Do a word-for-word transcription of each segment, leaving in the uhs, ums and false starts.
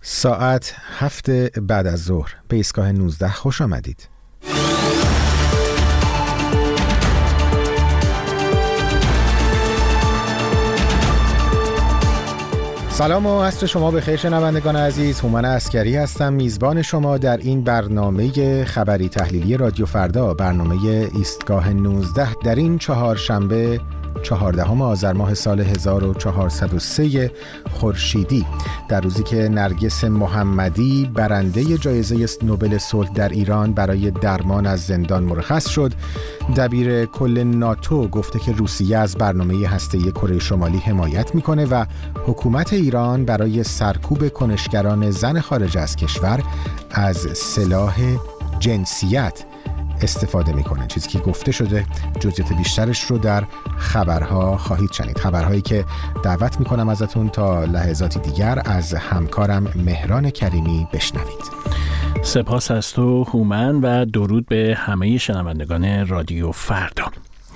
ساعت هفت بعد از ظهر به ایستگاه نوزده خوش آمدید. سلام و عصر شما بخیر شنوندگان عزیز. هومن عسکری هستم، میزبان شما در این برنامه خبری تحلیلی رادیو فردا، برنامه ایستگاه نوزده در این چهارشنبه چهاردهم آذر ماه سال هزار و چهارصد و سه خورشیدی، در روزی که نرگس محمدی برنده جایزه نوبل صلح در ایران برای درمان از زندان مرخص شد. دبیر کل ناتو گفته که روسیه از برنامه هسته‌ای کره شمالی حمایت میکنه و حکومت ایران برای سرکوب کنشگران زن خارج از کشور از سلاح جنسیت استفاده میکنه، چیزی که گفته شده. جزئیات بیشترش رو در خبرها خواهید شنید، خبرهایی که دعوت میکنم ازتون تا لحظاتی دیگر از همکارم مهران کریمی بشنوید. سپاس از تو هومن و درود به همه شنوندگان رادیو فردا.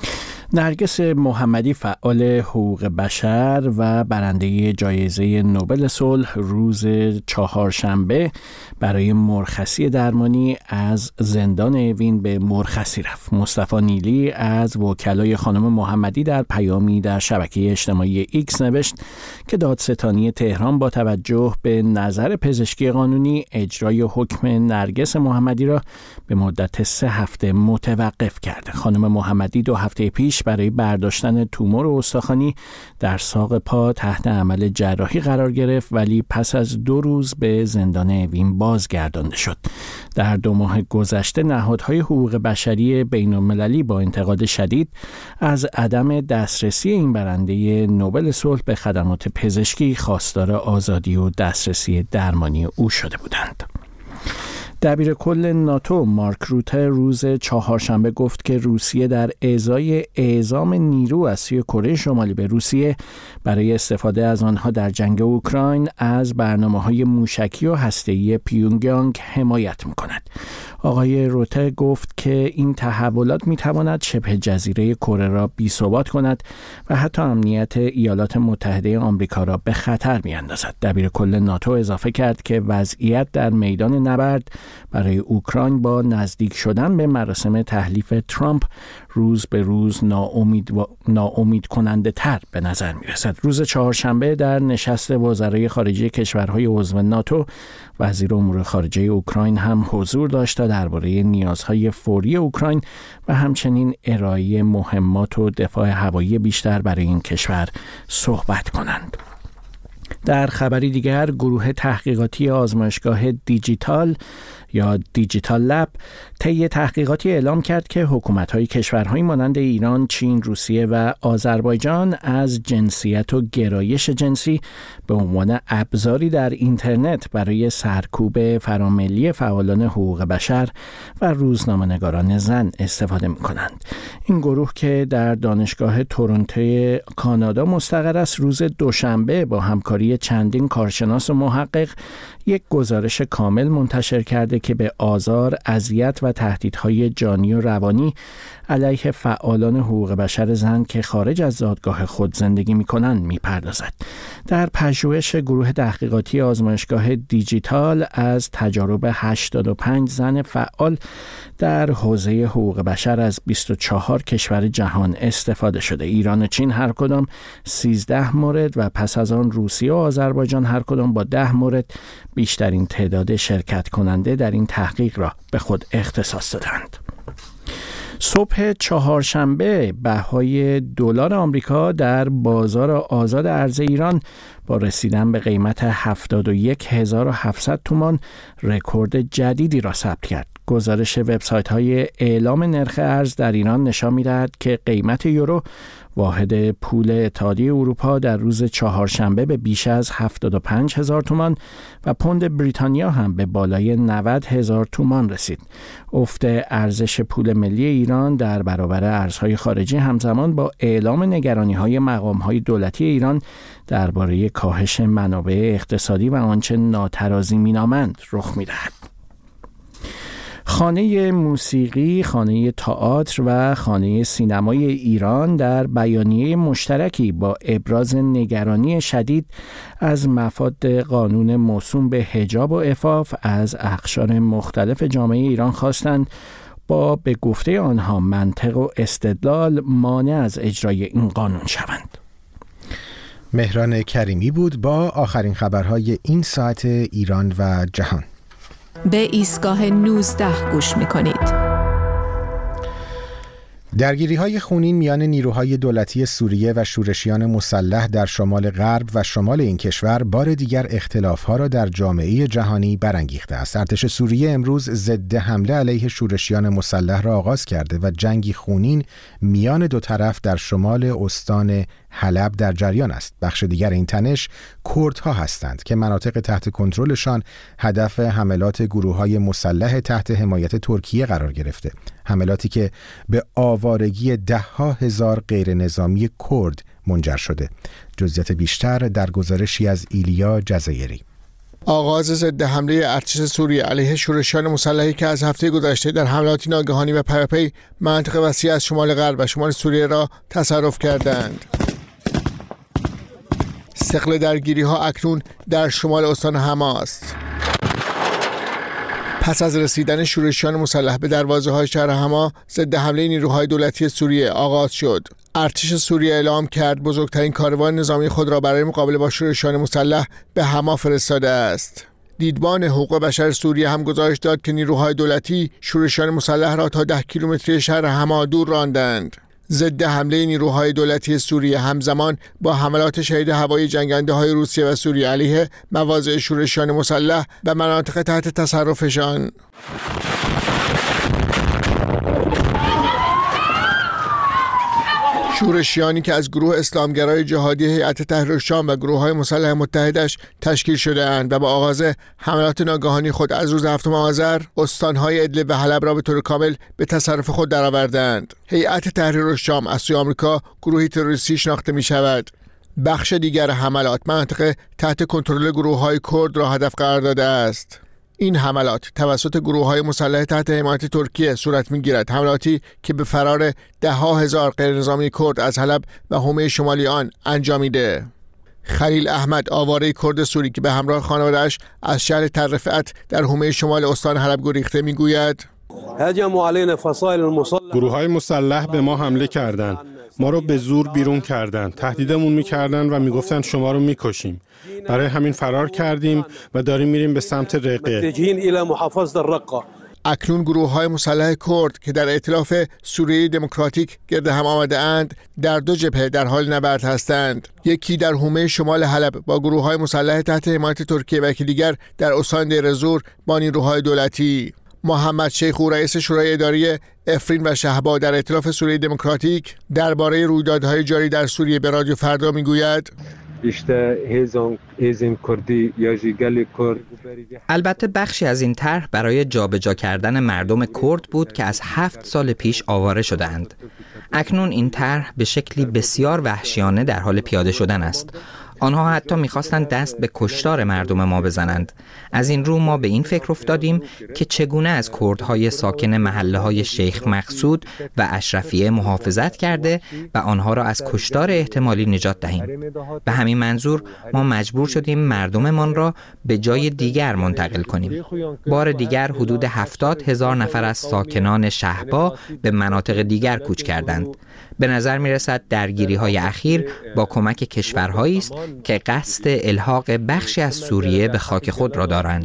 نرگس محمدی، فعال حقوق بشر و برنده جایزه نوبل صلح، روز چهارشنبه برای مرخصی درمانی از زندان اوین به مرخصی رفت. مصطفی نیلی از وکلای خانم محمدی در پیامی در شبکه اجتماعی ایکس نوشت که دادستانی تهران با توجه به نظر پزشکی قانونی اجرای حکم نرگس محمدی را به مدت سه هفته متوقف کرده. خانم محمدی دو هفته پیش برای برداشتن تومور استخوانی در ساق پا تحت عمل جراحی قرار گرفت، ولی پس از دو روز به زندان اوین بازگردانده شد. در دو ماه گذشته نهادهای حقوق بشری بین‌المللی با انتقاد شدید از عدم دسترسی این برنده نوبل صلح به خدمات پزشکی خواستار آزادی و دسترسی درمانی او شده بودند. دبیر کل ناتو مارک روته روز چهارشنبه گفت که روسیه در ازای اعزام نیرو از سوی کره شمالی به روسیه برای استفاده از آنها در جنگ اوکراین از برنامه‌های موشکی و هسته‌ای پیونگیانگ حمایت می‌کند. آقای روته گفت که این تحولات می‌تواند شبه جزیره کره را بی‌ثبات کند و حتی امنیت ایالات متحده آمریکا را به خطر می‌اندازد. دبیر کل ناتو اضافه کرد که وضعیت در میدان نبرد برای اوکراین با نزدیک شدن به مراسم تحلیف ترامپ روز به روز ناامید و ناامید کننده تر به نظر می رسد. روز چهارشنبه در نشست وزرای خارجه کشورهای عضو ناتو، وزیر امور خارجه اوکراین هم حضور داشت تا درباره نیازهای فوری اوکراین و همچنین ارائه مهمات و دفاع هوایی بیشتر برای این کشور صحبت کنند. در خبری دیگر، گروه تحقیقاتی آزمایشگاه دیجیتال یا دیجیتال لب طی تحقیقاتی اعلام کرد که حکومت‌های کشورهای مانند ایران، چین، روسیه و آذربایجان از جنسیت و گرایش جنسی به عنوان ابزاری در اینترنت برای سرکوب فراملی فعالان حقوق بشر و روزنامه‌نگاران زن استفاده می‌کنند. این گروه که در دانشگاه تورنتو کانادا مستقر است، روز دوشنبه با همکاری چندین کارشناس و محقق یک گزارش کامل منتشر کرده که به آزار، اذیت و تهدیدهای جانی و روانی علیه فعالان حقوق بشر زن که خارج از زادگاه خود زندگی می‌کنند می‌پردازد. در پژوهش گروه تحقیقاتی آزمایشگاه دیجیتال از تجارب هشتاد و پنج زن فعال در حوزه حقوق بشر از بیست و چهار کشور جهان استفاده شده. ایران و چین هر کدام سیزده مورد و پس از آن روسیه و آذربایجان هر کدام با ده مورد بیشترین تعداد شرکت کننده در این تحقیق را به خود اختصاص دادند. صبح چهارشنبه بهای دلار آمریکا در بازار آزاد ارز ایران با رسیدن به قیمت هفتاد و یک هزار و هفتصد تومان رکورد جدیدی را ثبت کرد. گزارش وبسایت‌های اعلام نرخ ارز در ایران نشان می‌دهد که قیمت یورو، واحد پول اتحادیه اروپا، در روز چهارشنبه به بیش از هفتاد و پنج هزار تومان و پوند بریتانیا هم به بالای نود هزار تومان رسید. افت ارزش پول ملی ایران در برابر ارزهای خارجی همزمان با اعلام نگرانی‌های مقام‌های دولتی ایران درباره کاهش منابع اقتصادی و آنچه ناترازی می‌نامند رخ می‌دهد. خانه موسیقی، خانه تئاتر و خانه سینمای ایران در بیانیه مشترکی با ابراز نگرانی شدید از مفاد قانون موسوم به حجاب و عفاف از اقشار مختلف جامعه ایران خواستند با به گفته آنها منطق و استدلال مانع از اجرای این قانون شوند. مهران کریمی بود با آخرین خبرهای این ساعت ایران و جهان. به ایستگاه نوزده گوش می‌کنید. درگیری‌های خونین میان نیروهای دولتی سوریه و شورشیان مسلح در شمال غرب و شمال این کشور بار دیگر اختلاف‌ها را در جامعه جهانی برانگیخته است. ارتش سوریه امروز ضد حمله علیه شورشیان مسلح را آغاز کرده و جنگی خونین میان دو طرف در شمال استان حلب در جریان است. بخش دیگر این تنش کردها هستند که مناطق تحت کنترلشان هدف حملات گروه‌های مسلح تحت حمایت ترکیه قرار گرفته. حملاتی که به آوارگی ده ها هزار غیر نظامی کرد منجر شده. جزئیات بیشتر در گزارشی از ایلیا جزایری. آغاز ضد حمله ارتش سوریه علیه شورشیان مسلحی که از هفته گذشته در حملاتی ناگهانی و پیاپی مناطق وسیع از شمال غرب و شمال سوریه را تصرف کردند. ثقل درگیری ها اکنون در شمال استان حما است. پس از رسیدن شورشیان مسلح به دروازه های شهر حما، ضد حمله نیروهای دولتی سوریه آغاز شد. ارتش سوریه اعلام کرد بزرگترین کاروان نظامی خود را برای مقابله با شورشیان مسلح به حما فرستاده است. دیدبان حقوق بشر سوریه هم گزارش داد که نیروهای دولتی شورشیان مسلح را تا ده کیلومتری شهر حما دور راندند. ضد حمله نیروهای دولتی سوریه همزمان با حملات شهید هوایی جنگنده های روسیه و سوریه علیه مواضع شورشیان مسلح و مناطق تحت تصرفشان. شورشیانی که از گروه اسلامگرای جهادی هیئت تحریر الشام و گروه‌های مسلح متحدش تشکیل شده اند و با آغاز حملات ناگهانی خود از روز هفتم آذر استان‌های ادلب و حلب را به طور کامل به تصرف خود درآوردند. هیئت تحریر الشام از سوی آمریکا گروهی تروریستی شناخته می‌شود. بخش دیگر حملات مناطق تحت کنترل گروه‌های کرد را هدف قرار داده است. این حملات توسط گروه‌های مسلح تحت حمایت ترکیه صورت می‌گیرد، حملاتی که به فرار ده ها هزار غیرنظامی کرد از حلب و حومه شمالی آن انجامیده. خلیل احمد آواره کرد سوری که به همراه خانواده‌اش از شهر ترفعت در حومه شمال استان حلب گریخته می‌گوید: گروه‌های مسلح به ما حمله کردند. ما رو به زور بیرون کردند. تهدیدمون می‌کردند و می‌گفتند شما رو می‌کشیم. برای همین فرار کردیم و داریم میریم به سمت رقه. اکنون گروه‌های مسلح کرد که در ائتلاف سوریه دموکراتیک گرد هم آمده اند در دو جبهه در حال نبرد هستند. یکی در حومه شمال حلب با گروه‌های مسلح تحت حمایت ترکیه و یکی دیگر در استان دیرزور با نیروهای دولتی. محمد شیخو رئیس شورای اداری افرین و شهبا در ائتلاف سوریه دموکراتیک درباره رویدادهای جاری در سوریه به رادیو فردا میگوید: البته بخشی از این طرح برای جابجا کردن مردم کرد بود که از هفت سال پیش آواره شدند. اکنون این طرح به شکلی بسیار وحشیانه در حال پیاده شدن است. آنها حتی می‌خواستند دست به کشتار مردم ما بزنند. از این رو ما به این فکر افتادیم که چگونه از کردهای ساکن محله‌های شیخ مقصود و اشرفیه محافظت کرده و آنها را از کشتار احتمالی نجات دهیم. به همین منظور ما مجبور شدیم مردممان را به جای دیگر منتقل کنیم. بار دیگر حدود هفتاد هزار نفر از ساکنان شهبا به مناطق دیگر کوچ کردند. به نظر می رسد درگیری های اخیر با کمک کشورهایی است که قصد الحاق بخشی از سوریه به خاک خود را دارند.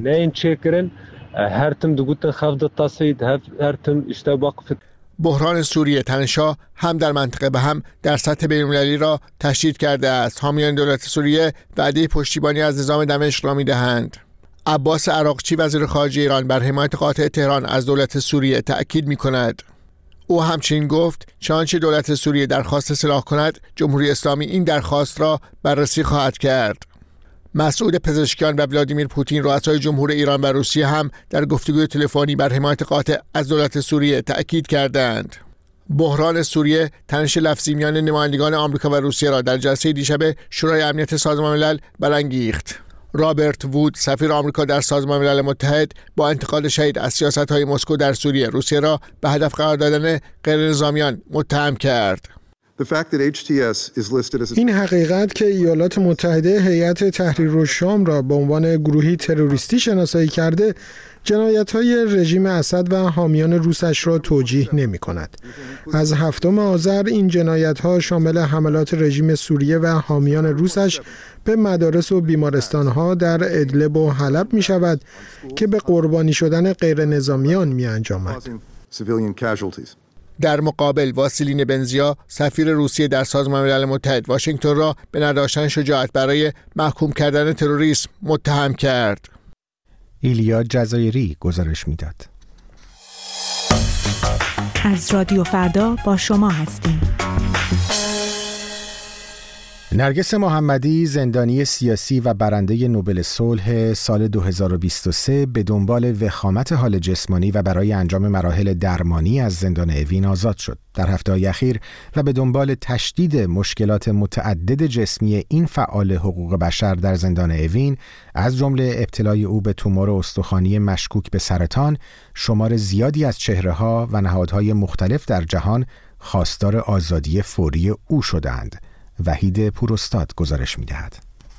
بحران سوریه تنش‌ها هم در منطقه و هم در سطح بین‌المللی را تشدید کرده است. حامیان دولت سوریه وعده پشتیبانی از نظام دمشق را می‌دهند. عباس عراقچی وزیر خارجه ایران بر حمایت قاطع تهران از دولت سوریه تأکید می‌کند. او همچنین گفت چنانچه دولت سوریه درخواست سلاح کند، جمهوری اسلامی این درخواست را بررسی خواهد کرد. مسعود پزشکیان و ولادیمیر پوتین رؤسای جمهور ایران و روسیه هم در گفتگوی تلفنی بر حمایت قاطع از دولت سوریه تأکید کردند. بحران سوریه تنش لفظی میان نمایندگان آمریکا و روسیه را در جلسه دیشب شورای امنیت سازمان ملل برانگیخت. رابرت وود سفیر آمریکا در سازمان ملل متحد با انتقاد شدید از سیاست‌های مسکو در سوریه روسیه را به هدف قرار دادن غیرنظامیان متهم کرد. این حقیقت که ایالات متحده هیئت تحریر الشام را به عنوان گروهی تروریستی شناسایی کرده، جنایت‌های رژیم اسد و حامیان روسش را توجیه نمی‌کند. از هفتم آذر این جنایت‌ها شامل حملات رژیم سوریه و حامیان روسش به مدارس و بیمارستان‌ها در ادلب و حلب می‌شود که به قربانی شدن غیرنظامیان می‌انجامد. در مقابل واسیلین بنزیا سفیر روسیه در سازمان ملل متحد واشنگتن را به نداشتن شجاعت برای محکوم کردن تروریسم متهم کرد. ایلیا جزایری گزارش میداد. از رادیو فردا با شما هستیم. نرگس محمدی، زندانی سیاسی و برنده نوبل صلح سال دو هزار و بیست و سه، به دنبال وخامت حال جسمانی و برای انجام مراحل درمانی از زندان اوین آزاد شد. در هفته‌های اخیر و به دنبال تشدید مشکلات متعدد جسمی این فعال حقوق بشر در زندان اوین، از جمله ابتلای او به تومور استخوانی مشکوک به سرطان، شمار زیادی از چهره‌ها و نهادهای مختلف در جهان خواستار آزادی فوری او شدند. وحید پوراستاد گزارش می‌دهد.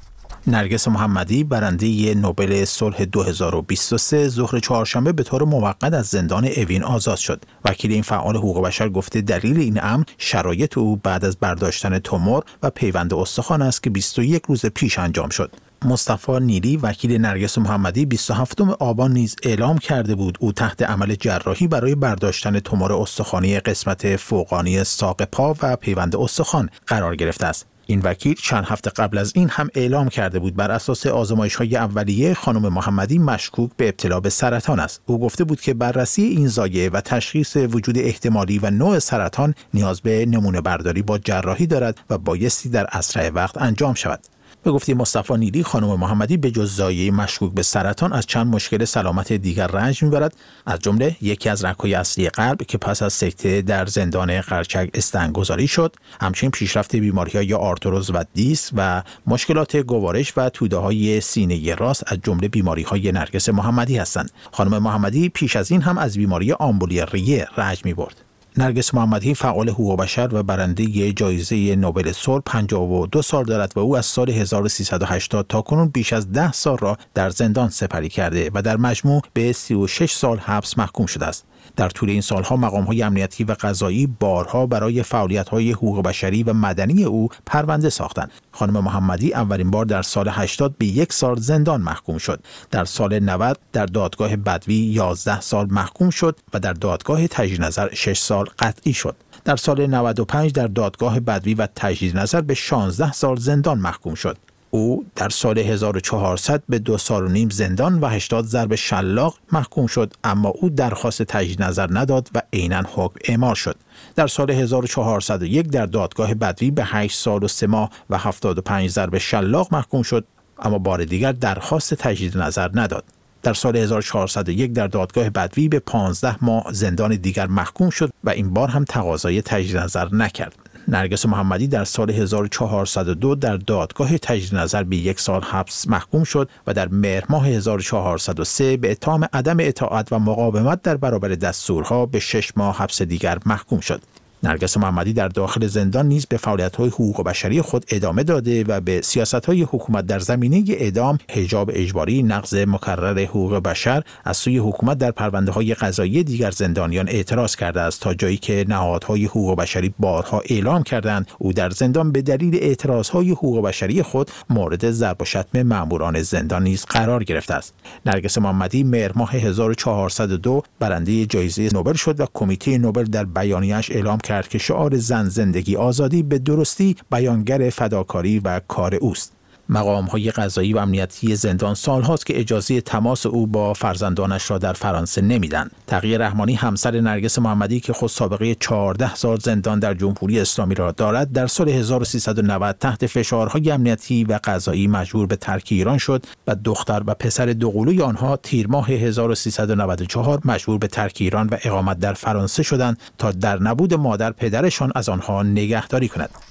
نرگس محمدی، برنده نوبل صلح دو هزار و بیست و سه، ظهر چهارشنبه به طور موقت از زندان اوین آزاد شد. وکیل این فعال حقوق بشر گفته دلیل این امر شرایط او بعد از برداشتن تومور و پیوند استخوان است که بیست و یک روز پیش انجام شد. مصطفی نیلی، وکیل نرگس محمدی، بیست و هفتم آبان نیز اعلام کرده بود او تحت عمل جراحی برای برداشتن تومور استخوانی قسمت فوقانی ساق پا و پیوند استخوان قرار گرفته است. این وکیل چند هفته قبل از این هم اعلام کرده بود بر اساس آزمایش‌های اولیه خانم محمدی مشکوک به ابتلا به سرطان است. او گفته بود که بررسی این زایعه و تشخیص وجود احتمالی و نوع سرطان نیاز به نمونه برداری با جراحی دارد و بایستی در اسرع وقت انجام شود. به گفته مصطفی نیلی، خانم محمدی به جز زایعه مشکوک به سرطان از چند مشکل سلامت دیگر رنج میبرد، از جمله یکی از رگ‌های اصلی قلب که پس از سکته در زندان قرچک استنگ‌گذاری شد، همچنین پیشرفت بیماری‌های آرتروز و دیسک و مشکلات گوارش و توده‌های سینه راست از جمله بیماری‌های نرگس محمدی هستند. خانم محمدی پیش از این هم از بیماری آمبولی ریه رنج می‌برد. نرگس محمدی فعال حقوق بشر و برنده جایزه نوبل صلح پنجاه و دو سال دارد و او از سال هزار و سیصد و هشتاد تا کنون بیش از ده سال را در زندان سپری کرده و در مجموع به سی و شش سال حبس محکوم شده است. در طول این سالها مقام‌های امنیتی و قضایی بارها برای فعالیت‌های حقوق بشری و مدنی او پرونده ساختند. خانم محمدی اولین بار در سال هشتاد به یک سال زندان محکوم شد. در سال نود در دادگاه بدوی یازده سال محکوم شد و در دادگاه تجدید نظر شش سال قطعی شد. در سال نود و پنج در دادگاه بدوی و تجدید نظر به شانزده سال زندان محکوم شد. او در سال هزار و چهارصد به دو سال و نیم زندان و هشتاد ضرب شلاق محکوم شد، اما او درخواست تجدید نظر نداد و عیناً حکم اعمال شد. در سال هزار و چهارصد و یک در دادگاه بدوی به هشت سال و سه ماه و هفتاد و پنج ضرب شلاق محکوم شد، اما بار دیگر درخواست تجدید نظر نداد. در سال هزار و چهارصد و یک در دادگاه بدوی به پانزده ماه زندان دیگر محکوم شد و این بار هم تقاضای تجدید نظر نکرد. نرگس محمدی در سال هزار و چهارصد و دو در دادگاه تجدید نظر به یک سال حبس محکوم شد و در مهر ماه هزار و چهارصد و سه به اتهام عدم اطاعت و مقاومت در برابر دستورها به شش ماه حبس دیگر محکوم شد. نرگس محمدی در داخل زندان نیز به فعالیت‌های حقوق بشری خود ادامه داده و به سیاست‌های حکومت در زمینه اعدام، حجاب اجباری، نقض مکرر حقوق بشر از سوی حکومت در پرونده‌های قضایی دیگر زندانیان اعتراض کرده است، تا جایی که نهادهای حقوق بشری بارها اعلام کردند او در زندان به دلیل اعتراض‌های حقوق بشری خود مورد ضرب و شتم مأموران زندان نیز قرار گرفته است. نرگس محمدی مهر ماه هزار و چهارصد و دو برنده جایزه نوبل شد و کمیته نوبل در بیانیه‌اش اعلام کرد که شعار زن زندگی آزادی به درستی بیانگر فداکاری و کار اوست. مقام‌های قضایی و امنیتی زندان سال‌هاست که اجازه تماس او با فرزندانش را در فرانسه نمیدن. تقی رحمانی، همسر نرگس محمدی که خود سابقه چهارده سال زندان در جمهوری اسلامی را دارد، در سال هزار و سیصد و نود تحت فشارهای امنیتی و قضایی مجبور به ترک ایران شد و دختر و پسر دوقلوی آنها تیر ماه هزار و سیصد و نود و چهار مجبور به ترک ایران و اقامت در فرانسه شدند تا در نبود مادر پدرشان از آنها نگهداری کند.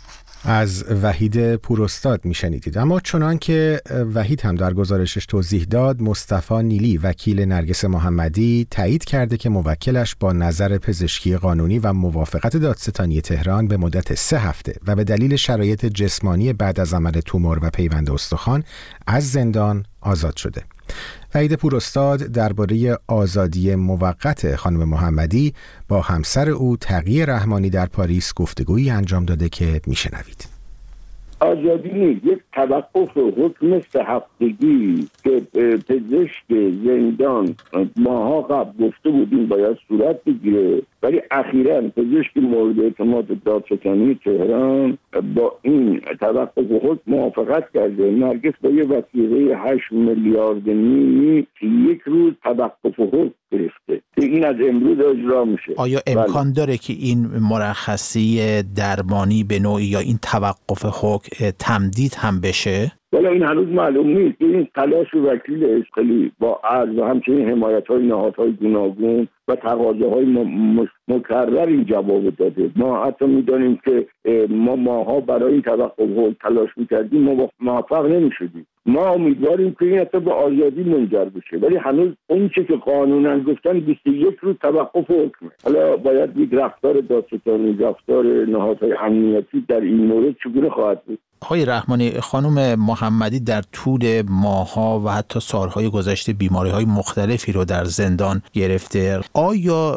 از وحید پوراستاد میشنیدید. اما چنان که وحید هم در گزارشش توضیح داد، مصطفی نیلی وکیل نرگس محمدی تایید کرده که موکلش با نظر پزشکی قانونی و موافقت دادستانی تهران به مدت سه هفته و به دلیل شرایط جسمانی بعد از عمل تومور و پیوند استخوان از زندان آزاد شده. وحید پوراستاد درباره آزادی موقت خانم محمدی با همسر او تقی رحمانی در پاریس گفتگویی انجام داده که میشنوید. آزادی نیست، یک توقف حکم سه هفتگی که پزشک زندان ماها قبل گفته بودیم باید صورت بگیره، ولی اخیراً پزشک مورد اعتماد دادستانی تهران با این توقف حکم موافقت کرده. نرگس با یه وثیقه هشت میلیارد نیمی که یک روز توقف حکم گرفته که این از امروز اجرا میشه. آیا امکان بله. داره که این مرخصی درمانی به نوعی یا این توقف حکم تمدید هم بشه؟ ولی این هنوز معلوم نیست. این تلاش وکیل اسقلی با عرض و همچنین حمایت‌های نهادهای گوناگون و تقاضاهای مکرر این جواب داده. ما حتی می‌دانیم که ما ماها برای این توقف تلاش می‌کردیم، ما موفق نمی‌شدیم. ما امیدواریم که این حتی به آزادی منجر بشه، ولی هنوز اون چه که قانونا گفتن بیست و یک روز توقف حکمه. حالا باید یک رفتار دادستانی، رفتار نهادهای امنیتی در این مورد چگونه خواهد بود. آقای رحمانی، خانم محمدی در طول ماه‌ها و حتی سال‌های گذشته بیماری‌های مختلفی رو در زندان گرفته. آیا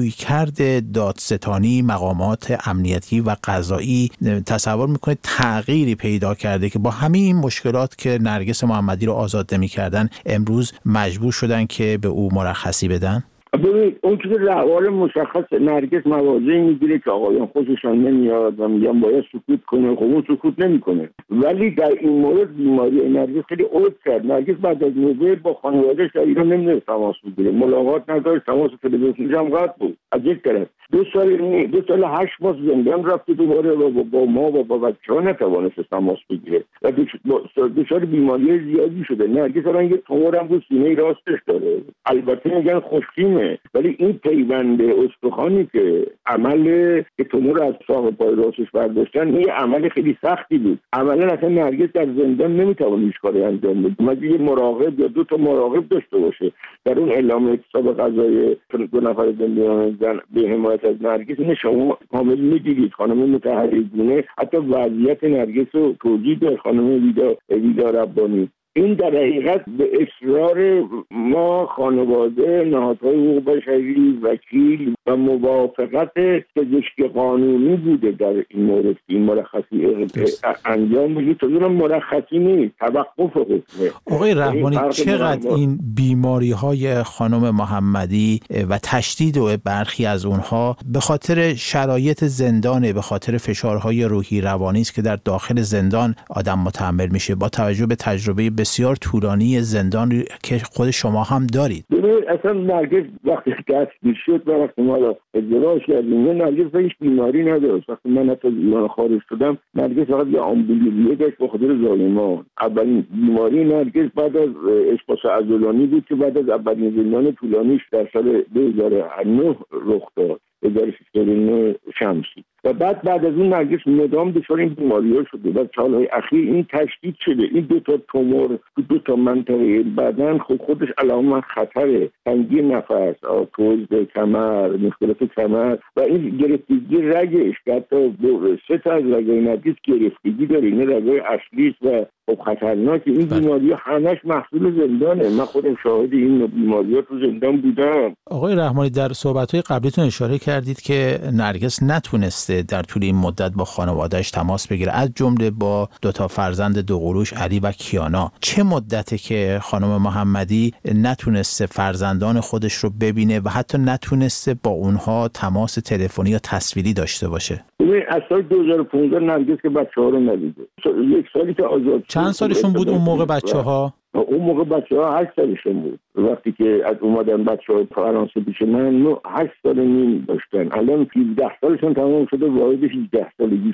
رویکرد دادستانی، مقامات امنیتی و قضایی تصور می‌کنید تغییری پیدا کرده که با همه این مشکلات که نرگس محمدی رو آزاد نمی‌کردن امروز مجبور شدن که به او مرخصی بدن؟ ببینید اون که روال مشخص، نرگس مواضعی میگیره که آقایان خوششان نمیاد و میگن باید سکوت کنه، خب اون سکوت نمیکنه. ولی در این مورد بیماری نرگس خیلی عود کرد. نرگس بعد از نوبه با خانواده‌اش در ایران نمیدونست تماس بگیره، ملاقات نداشت، تماس تلویزیونی هم قطع بود. از یک طرف دو سال دو سال هشت ماه زندان رفته دوباره و با ما و با بچه‌ها نتوانست تماس بگیره و دچار بیماری زیادی شده. نرگس الان یه تومور هم رو سینه راستش داره. البته میگن خوشیمه، ولی این پیوند استخوانی که عمل که تومور از ساق پای راستش برداشتن این عمل خیلی سختی بود. عملا اصلا نرگس در زندان نمیتونه هیچ کاری انجام بده. مگه یه مراقب یا دو تا مراقب داشته باشه. در اون اعلام اعتصاب قضایی دو نفر زندانیان به حمایت از نرگس، این شما کامل می‌دیدید. خانم متحریگونه حتی وضعیت نرگس رو توضیح داد، خانم ویدا ویدا ربانی. این در حقیقت به اصرار ما، خانواده، نهادهای حقوق بشری، وکیل و موافقت پزشک قانونی بوده در این مورد. این مرخصی انجام بگید تا دونم مرخصی نیست، توقف حکمه. آقای رحمانی، چقدر این بیماری های خانم محمدی و تشدید و برخی از اونها به خاطر شرایط زندانه، به خاطر فشارهای روحی روانی است که در داخل زندان آدم متحمل میشه، با توجه به تجربه بسیار طولانی زندان که خود شما هم دارید؟ ببینید اصلا نرگس وقتی دستگیر شد و وقتی ما را ازدواج کردیم، نرگس هیچ بیماری نداشت. وقتی من حتی از ایران خارج شدم، نرگس فقط یه آمبولیه داشت به خاطر ظالمان. اولین بیماری نرگس بعد از اشخاص عضلانی بود که بعد از اولین زندان طولانیش در سال دو هزار و نه رخ داد، دو هزار و نه شمسی. و بعد بعد از اون نرگس مدام دچار این بیماری‌ها شده و سال‌های اخیر این تشدید شده. این دو تا تومور دو تا منطقه بدن خود خودش علامت خطره، تنگی نفس، آرتروز کمر، مشکلات کمر و این گرفتگی رگش که حتی سه تا از رگ‌های نرگس گرفتگی داره. این رگ‌های اصلی و خب خطرناک. این بیماری‌ها همش محصول زندانه. من خودم شاهد این بیماری‌ها تو زندان بودم. آقای رحمانی، در صحبت‌های قبلیتون اشاره کردید که نرگس نتونسته در طول این مدت با خانواده‌اش تماس بگیره، از جمله با دو تا فرزند دو قلوش علی و کیانا. چه مدته که خانم محمدی نتونسته فرزندان خودش رو ببینه و حتی نتونسته با اونها تماس تلفنی یا تصویری داشته باشه؟ ببین از سال دو هزار و پانزده نرگس که بچه‌ها رو ندیده. یک سالی که آزاد. چند سالشون بود اون موقع بچه‌ها؟ اون موقع بچه‌ها هشت سالشون بود. وقتی که از اومدن بچه‌ها فرانسه پیش من هشت سال نیم داشتن. الان هفده سالشون تمام شده، وارد هجده سالگی شده.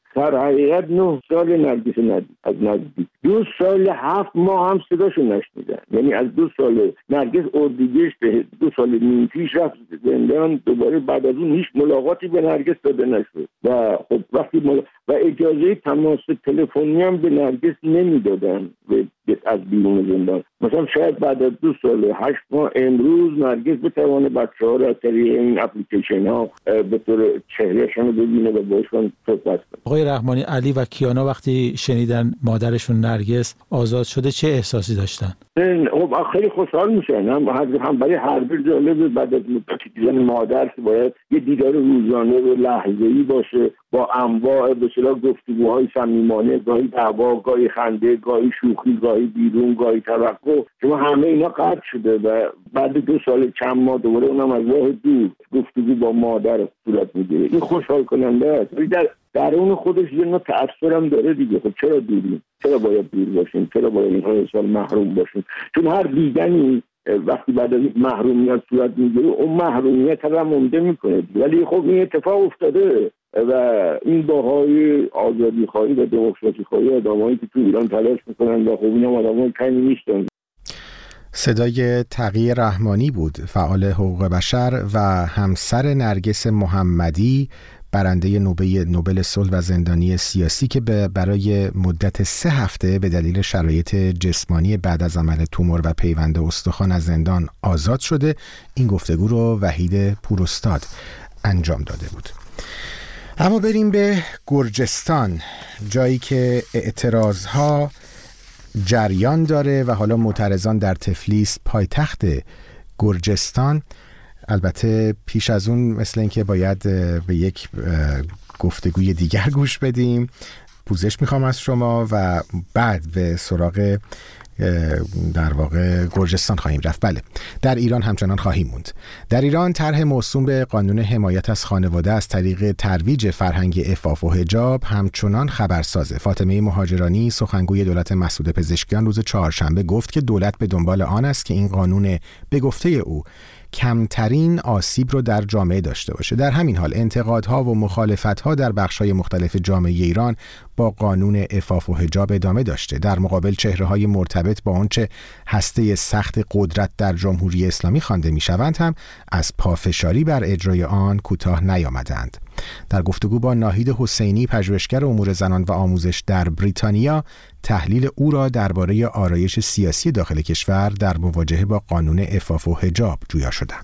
در حقیقت نه سال نرگس نزدیک از نزدیک دو سال هفت ماه هم صداشو نشنیدن. یعنی از دو سال نرگس اردیبهشت به دو سال نیم پیش رفت زندان، دوباره بعد از اون هیچ ملاقاتی به نرگس داده نشد و خب وقتی مل... و اجازه تماس تلفنی هم به نرگس نمیدادن از بیرون زندان. مثلا شاید بعد از دو سال هشت ماه امروز نرگس بتوانه بچه ها را از طریق این اپلیکیشن ها به طور چهرهشان رو ببینه و باشون صحبت کنه. آقای رحمانی، علی و کیانا وقتی شنیدن مادرشون نرگس آزاد شده چه احساسی داشتن؟ خب خیلی خوشحال میشن. هم هم برای هر بیر جالبه بعد از مدتی دیدن مادر که باید یه دیدار روزانه و لحظه‌ای باشه با انواع به اصطلاح گفتگوهای صمیمانه، گاهی دعوا، گاهی خنده، گاهی شوخی، گاهی بیرون، گاهی توقع، چون همه اینا قطع شده و بعد دو سال چند ماه دوباره اونم از راه دور گفتگو با مادر صورت میگیره. این خوشحال کننده است. ولی در درون خودش یه نوع تأثیر هم داره دیگه. خب چرا دوریم؟ چرا باید دور باشیم؟ چرا باید این سال محروم باشیم؟ چون هر دیدنی وقتی بعد از محرومیت صورت میگیره اون محرومیت هم مونده میکنه. ولی خب این اتفاق افتاده و این باهای آزادی خواهی و دموکراسی خواهی آدمایی که تو ایران تلاش میکنن و خب این هم آدمای کمی نیستن. صدای تقی رحمانی بود، فعال حقوق بشر و همسر نرگس محمدی، برنده نوبل صلح و زندانی سیاسی که برای مدت سه هفته به دلیل شرایط جسمانی بعد از عمل تومور و پیوند استخوان از زندان آزاد شده. این گفتگو رو وحید پوراستاد انجام داده بود. اما بریم به گرجستان، جایی که اعتراضها جریان داره و حالا معترضان در تفلیس، پایتخت گرجستان. البته پیش از اون مثل اینکه باید به یک گفتگوی دیگر گوش بدیم. پوزش میخوام از شما و بعد به سراغ در واقع گرجستان خواهیم رفت. بله، در ایران همچنان خواهیم موند. در ایران طرح موسوم به قانون حمایت از خانواده از طریق ترویج فرهنگ عفاف و حجاب همچنان خبرسازه. فاطمه مهاجرانی، سخنگوی دولت مسعود پزشکیان، روز چهارشنبه گفت که دولت به دنبال آن است که این قانون به گفته او کمترین آسیب رو در جامعه داشته باشه. در همین حال انتقادها و مخالفتها در بخش‌های مختلف جامعه ایران با قانون عفاف و حجاب ادامه داشته. در مقابل چهره‌های مرتبط با آنچه هسته سخت قدرت در جمهوری اسلامی خوانده می‌شوند هم از پافشاری بر اجرای آن کوتاه نیامدند. در گفتگو با ناهید حسینی، پژوهشگر امور زنان و آموزش در بریتانیا، تحلیل او را درباره آرایش سیاسی داخل کشور در مواجهه با قانون عفاف و حجاب جویا شدم.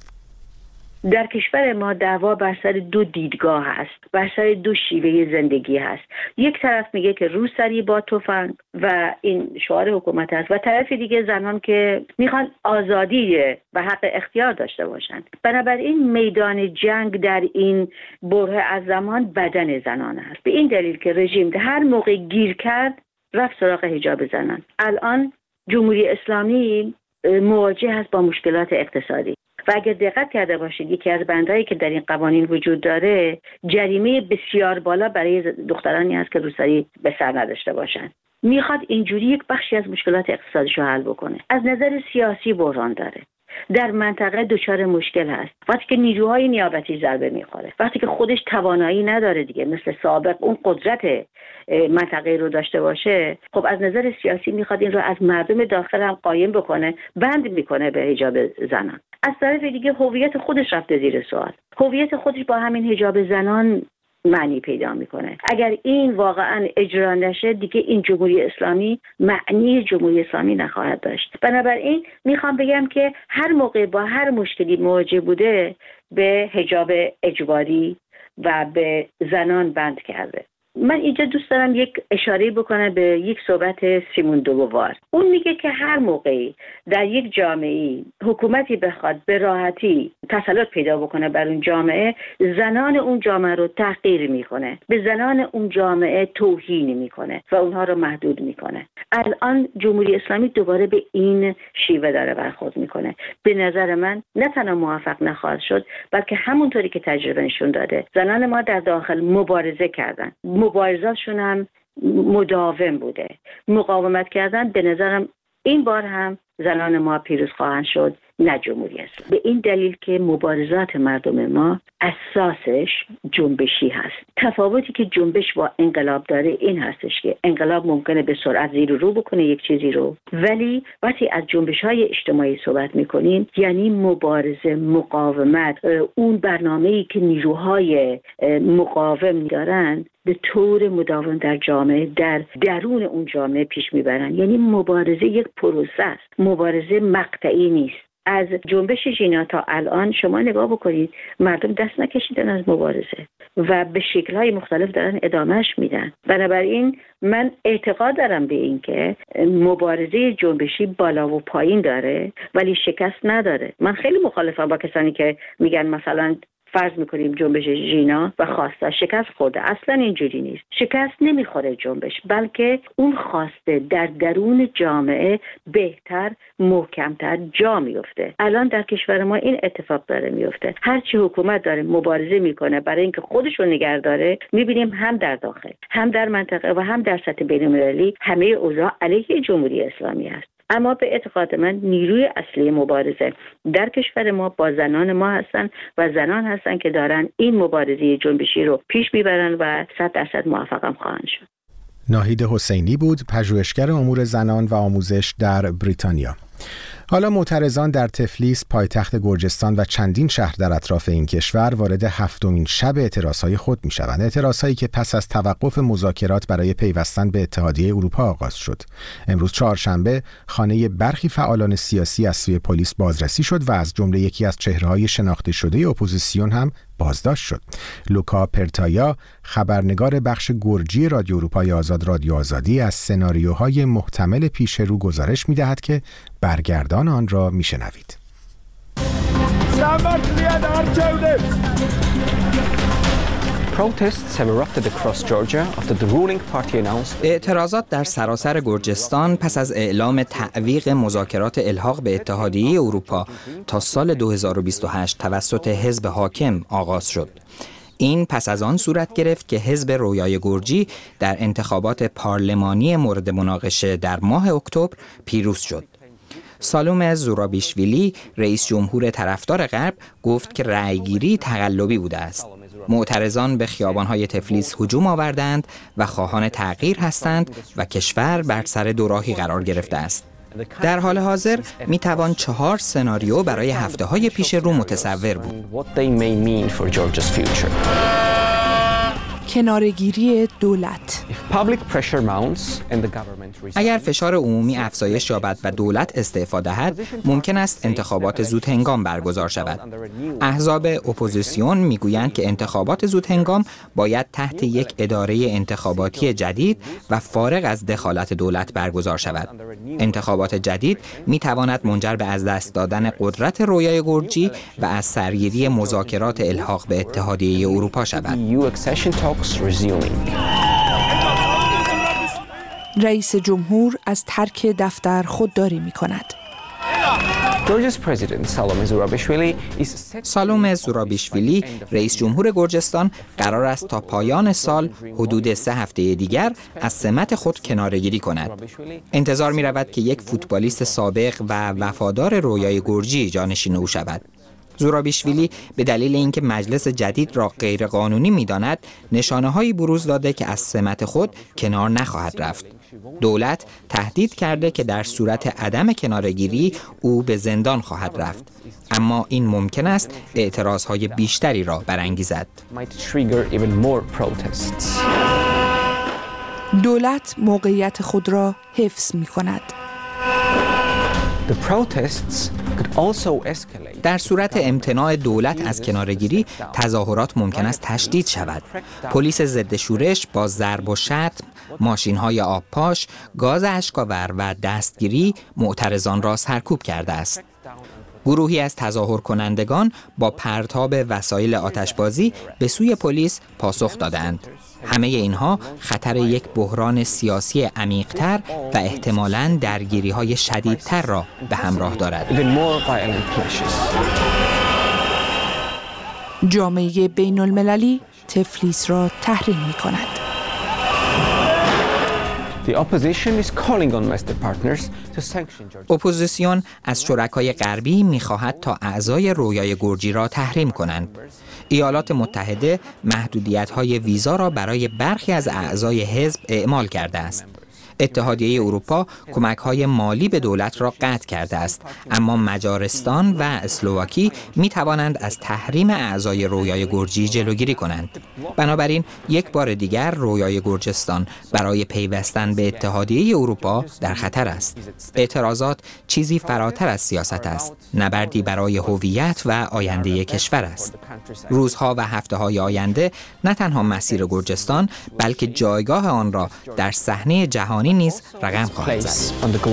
در کشور ما دعوا بر سر دو دیدگاه هست، بر سر دو شیوه زندگی هست. یک طرف میگه که روسری با تفنگ و این شعار حکومت است و طرف دیگه زنان که میخوان آزادی و حق اختیار داشته باشند. بنابراین میدان جنگ در این بره از زمان بدن زنان است. به این دلیل که رژیم هر موقع گیر کرد رفت سراغ حجاب زنان. الان جمهوری اسلامی مواجه است با مشکلات اقتصادی و اگر دقت کرده باشید یکی از بندهایی که در این قوانین وجود داره جریمه بسیار بالا برای دخترانی است که روسری به سر نداشته باشند. میخواد اینجوری یک بخشی از مشکلات اقتصادیشو حل بکنه. از نظر سیاسی بحران داره، در منطقه دچار مشکل هست. وقتی که نیروهای نیابتی ضربه میخوره، وقتی که خودش توانایی نداره دیگه مثل سابق اون قدرت منطقه رو داشته باشه، خب از نظر سیاسی میخواد این رو از مردم داخل هم قایم بکنه، بند میکنه به حجاب زنان. از طرف دیگه هویت خودش رفته زیر سوال. هویت خودش با همین حجاب زنان معنی پیدا میکنه. اگر این واقعا اجرا نشه دیگه این جمهوری اسلامی معنی جمهوری اسلامی نخواهد داشت. بنابراین میخوام بگم که هر موقع با هر مشکلی مواجه بوده به حجاب اجباری و به زنان بند کرده. من اینجا دوست دارم یک اشاره بکنم به یک صحبت سیمون دوبوار. اون میگه که هر موقعی در یک جامعه حکومتی بخواد به راحتی تسلط پیدا بکنه بر اون جامعه، زنان اون جامعه رو تحقیر میکنه، به زنان اون جامعه توهین میکنه و اونها رو محدود میکنه. الان جمهوری اسلامی دوباره به این شیوه داره برخورد میکنه. به نظر من نه تنها موفق نخواهد شد بلکه همونطوری که تجربه نشون داده زنان ما در داخل مبارزه کردن، مبارزاتشون هم مداوم بوده، مقاومت کردن. به نظرم این بار هم زنان ما پیروز خواهند شد، نه جمهوری اسلامی. به این دلیل که مبارزات مردم ما اساسش جنبشی هست. تفاوتی که جنبش با انقلاب داره این هستش که انقلاب ممکنه به سرعت زیر و رو بکنه یک چیزی رو، ولی وقتی از جنبش‌های اجتماعی صحبت می‌کنیم یعنی مبارزه، مقاومت، اون برنامه‌ای که نیروهای مقاوم دارن به طور مداوم در جامعه، در درون اون جامعه پیش میبرن. یعنی مبارزه یک پروسه است، مبارزه مقطعی نیست. از جنبش ژینا تا الان شما نگاه بکنید، مردم دست نکشیدن از مبارزه و به شکل‌های مختلف دارن ادامهش میدن. بنابراین من اعتقاد دارم به این که مبارزه جنبشی بالا و پایین داره ولی شکست نداره. من خیلی مخالفم با کسانی که میگن مثلا فرض میکنیم جنبش ژینا و خواسته شکست خورده. اصلا اینجوری نیست. شکست نمیخوره جنبش، بلکه اون خواسته در درون جامعه بهتر، محکمتر جا میفته. الان در کشور ما این اتفاق داره میفته. هرچی حکومت داره مبارزه میکنه برای اینکه خودش رو نگه داره، میبینیم هم در داخل، هم در منطقه و هم در سطح بین‌المللی همه اوضاع علیه جمهوری اسلامی است. اما به اعتقاد من نیروی اصلی مبارزه در کشور ما با زنان ما هستن و زنان هستن که دارن این مبارزه جنبشی رو پیش میبرن و صد درصد موفق هم خواهند شد. ناهید حسینی بود، پژوهشگر امور زنان و آموزش در بریتانیا. حالا معترضان در تفلیس، پایتخت گرجستان و چندین شهر در اطراف این کشور وارد هفتمین شب اعتراضهای خود می‌شوند. اعتراضهایی که پس از توقف مذاکرات برای پیوستن به اتحادیه اروپا آغاز شد. امروز چهارشنبه خانه برخی فعالان سیاسی از سوی پلیس بازرسی شد و از جمله یکی از چهره‌های شناخته شده اپوزیسیون هم بازداشت شد. لوکا پرتایا، خبرنگار بخش گرجی رادیو اروپای آزاد رادیو آزادی، از سناریوهای محتمل پیش رو گزارش می‌دهد که برگردان آن را می‌شنوید. اعتراضات در سراسر گرجستان پس از اعلام تعویق مذاکرات الحاق به اتحادیه اروپا تا سال دو هزار و بیست و هشت توسط حزب حاکم آغاز شد. این پس از آن صورت گرفت که حزب رویای گرجی در انتخابات پارلمانی مورد مناقشه در ماه اکتبر پیروز شد. سالوم زورابیشویلی، رئیس جمهور طرفدار غرب، گفت که رأیگیری تقلبی بوده است. معترضان به خیابان‌های تفلیس هجوم آوردند و خواهان تغییر هستند و کشور بر سر دوراهی قرار گرفته است. در حال حاضر می توان چهار سناریو برای هفته‌های پیش رو متصور بود. کناره‌گیری دولت. اگر فشار عمومی افزایش یابد و دولت استعفا دهد، ممکن است انتخابات زودهنگام برگزار شود. احزاب اپوزیسیون میگویند که انتخابات زودهنگام باید تحت یک اداره انتخاباتی جدید و فارغ از دخالت دولت برگزار شود. انتخابات جدید میتواند منجر به از دست دادن قدرت رویای گرجی و از سرگیری مذاکرات الحاق به اتحادیه اروپا شود. رئیس جمهور از ترک دفتر خودداری می کند. سالوم زورابیشویلی، رئیس جمهور گرجستان، قرار است تا پایان سال حدود سه هفته دیگر از سمت خود کناره‌گیری کند. انتظار می رود که یک فوتبالیست سابق و وفادار رویای گرجی جانشین او شود. زورابیشویلی به دلیل اینکه مجلس جدید را غیرقانونی می‌داند، نشانه‌هایی بروز داده که از سمت خود کنار نخواهد رفت. دولت تهدید کرده که در صورت عدم کناره‌گیری او به زندان خواهد رفت. اما این ممکن است اعتراضهای بیشتری را برانگیزد. دولت موقعیت خود را حفظ می‌کند. در صورت امتناع دولت از کناره‌گیری، تظاهرات ممکن است تشدید شود. پلیس ضد شورش با ضرب و شتم، ماشین‌های آبپاش، گاز اشک‌آور و دستگیری معترضان را سرکوب کرده است. گروهی از تظاهر کنندگان با پرتاب وسایل آتشبازی به سوی پلیس پاسخ دادند. همه اینها خطر یک بحران سیاسی عمیق‌تر و احتمالاً درگیری‌های شدیدتر را به همراه دارد. جامعه بین‌المللی تفلیس را تحریم می‌کند. اپوزیسیون از شرکای غربی می‌خواهد تا اعضای رویای گرجی را تحریم کنند. ایالات متحده محدودیت‌های ویزا را برای برخی از اعضای حزب اعمال کرده است. اتحادیه اروپا کمک‌های مالی به دولت را قطع کرده است، اما مجارستان و اسلواکی می توانند از تحریم اعضای رویای گرجی جلوگیری کنند. بنابراین یک بار دیگر رویای گرجستان برای پیوستن به اتحادیه اروپا در خطر است. اعتراضات چیزی فراتر از سیاست است، نبردی برای هویت و آینده کشور است. روزها و هفته‌های آینده نه تنها مسیر گرجستان بلکه جایگاه آن را در صحنه جهانی نیز رقم خواهد زد.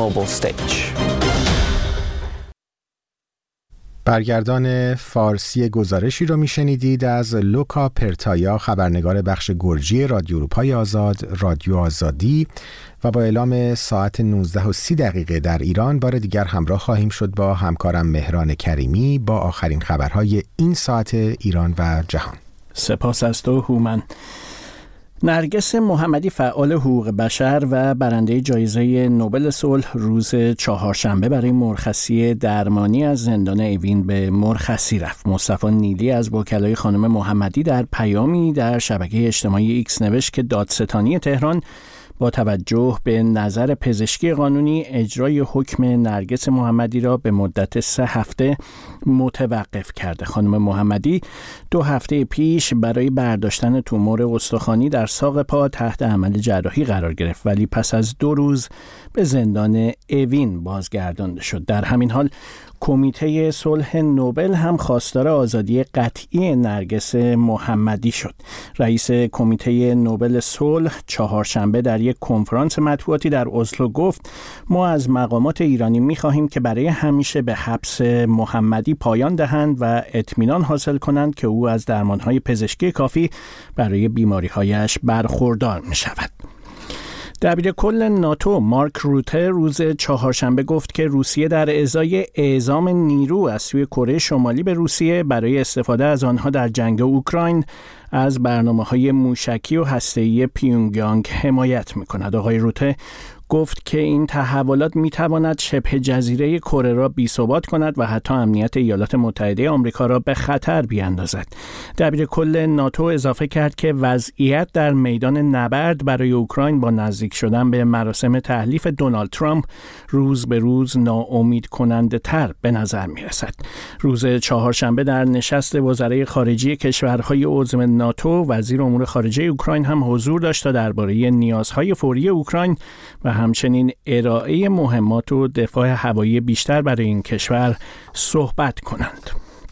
برگردان فارسی گزارشی رو میشنیدید از لوکا پرتایا، خبرنگار بخش گرجی رادیو اروپای آزاد، رادیو آزادی، و با اعلام ساعت نوزده و سی دقیقه در ایران بار دیگر همراه خواهیم شد با همکارم مهران کریمی با آخرین خبرهای این ساعت ایران و جهان. سپاس از تو هومن. نرگس محمدی، فعال حقوق بشر و برنده جایزه نوبل صلح، روز چهارشنبه برای مرخصی درمانی از زندان اوین به مرخصی رفت. مصطفی نیلی از وکلای خانم محمدی در پیامی در شبکه اجتماعی ایکس نوشت که دادستانی تهران با توجه به نظر پزشکی قانونی اجرای حکم نرگس محمدی را به مدت سه هفته متوقف کرده. خانم محمدی دو هفته پیش برای برداشتن تومور استخوانی در ساق پا تحت عمل جراحی قرار گرفت، ولی پس از دو روز به زندان اوین بازگردانده شد. در همین حال کمیته صلح نوبل هم خواستار آزادی قطعی نرگس محمدی شد. رئیس کمیته نوبل صلح چهارشنبه در یک کنفرانس مطبوعاتی در اسلو گفت ما از مقامات ایرانی می‌خواهیم که برای همیشه به حبس محمدی پایان دهند و اطمینان حاصل کنند که او از درمان‌های پزشکی کافی برای بیماری‌هایش برخوردار می‌شود. دبیر کل ناتو مارک روته روز چهارشنبه گفت که روسیه در ازای اعزام نیرو از سوی کره شمالی به روسیه برای استفاده از آنها در جنگ اوکراین از برنامه‌های موشکی و هسته‌ای پیونگیانگ حمایت می‌کند. آقای روته گفت که این تحولات می‌تواند شبه جزیره کره را بی‌ثبات کند و حتی امنیت ایالات متحده آمریکا را به خطر بیاندازد. دبیر کل ناتو اضافه کرد که وضعیت در میدان نبرد برای اوکراین با نزدیک شدن به مراسم تحلیف دونالد ترامپ روز به روز ناامید کننده تر به نظر می‌رسد. روز چهارشنبه در نشست وزرای خارجه کشورهای عضو ناتو، وزیر امور خارجه اوکراین هم حضور داشت تا درباره نیازهای فوری اوکراین و همچنین ارائه مهمات و دفاع هوایی بیشتر برای این کشور صحبت کنند.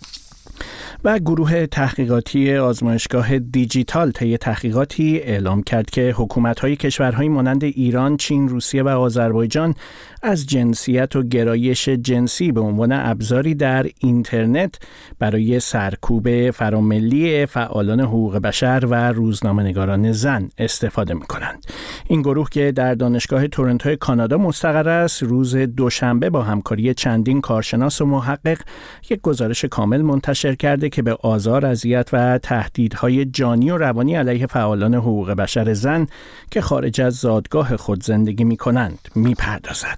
و گروه تحقیقاتی آزمایشگاه دیجیتال طی تحقیقاتی اعلام کرد که حکومت‌های کشورهای مانند ایران، چین، روسیه و آذربایجان از جنسیت و گرایش جنسی به عنوان ابزاری در اینترنت برای سرکوب فراملی فعالان حقوق بشر و روزنامه‌نگاران زن استفاده می‌کنند. این گروه که در دانشگاه تورنتو کانادا مستقر است، روز دوشنبه با همکاری چندین کارشناس و محقق یک گزارش کامل منتشر کرده که به آزار، اذیت و تهدیدهای جانی و روانی علیه فعالان حقوق بشر زن که خارج از زادگاه خود زندگی می‌کنند می‌پردازد.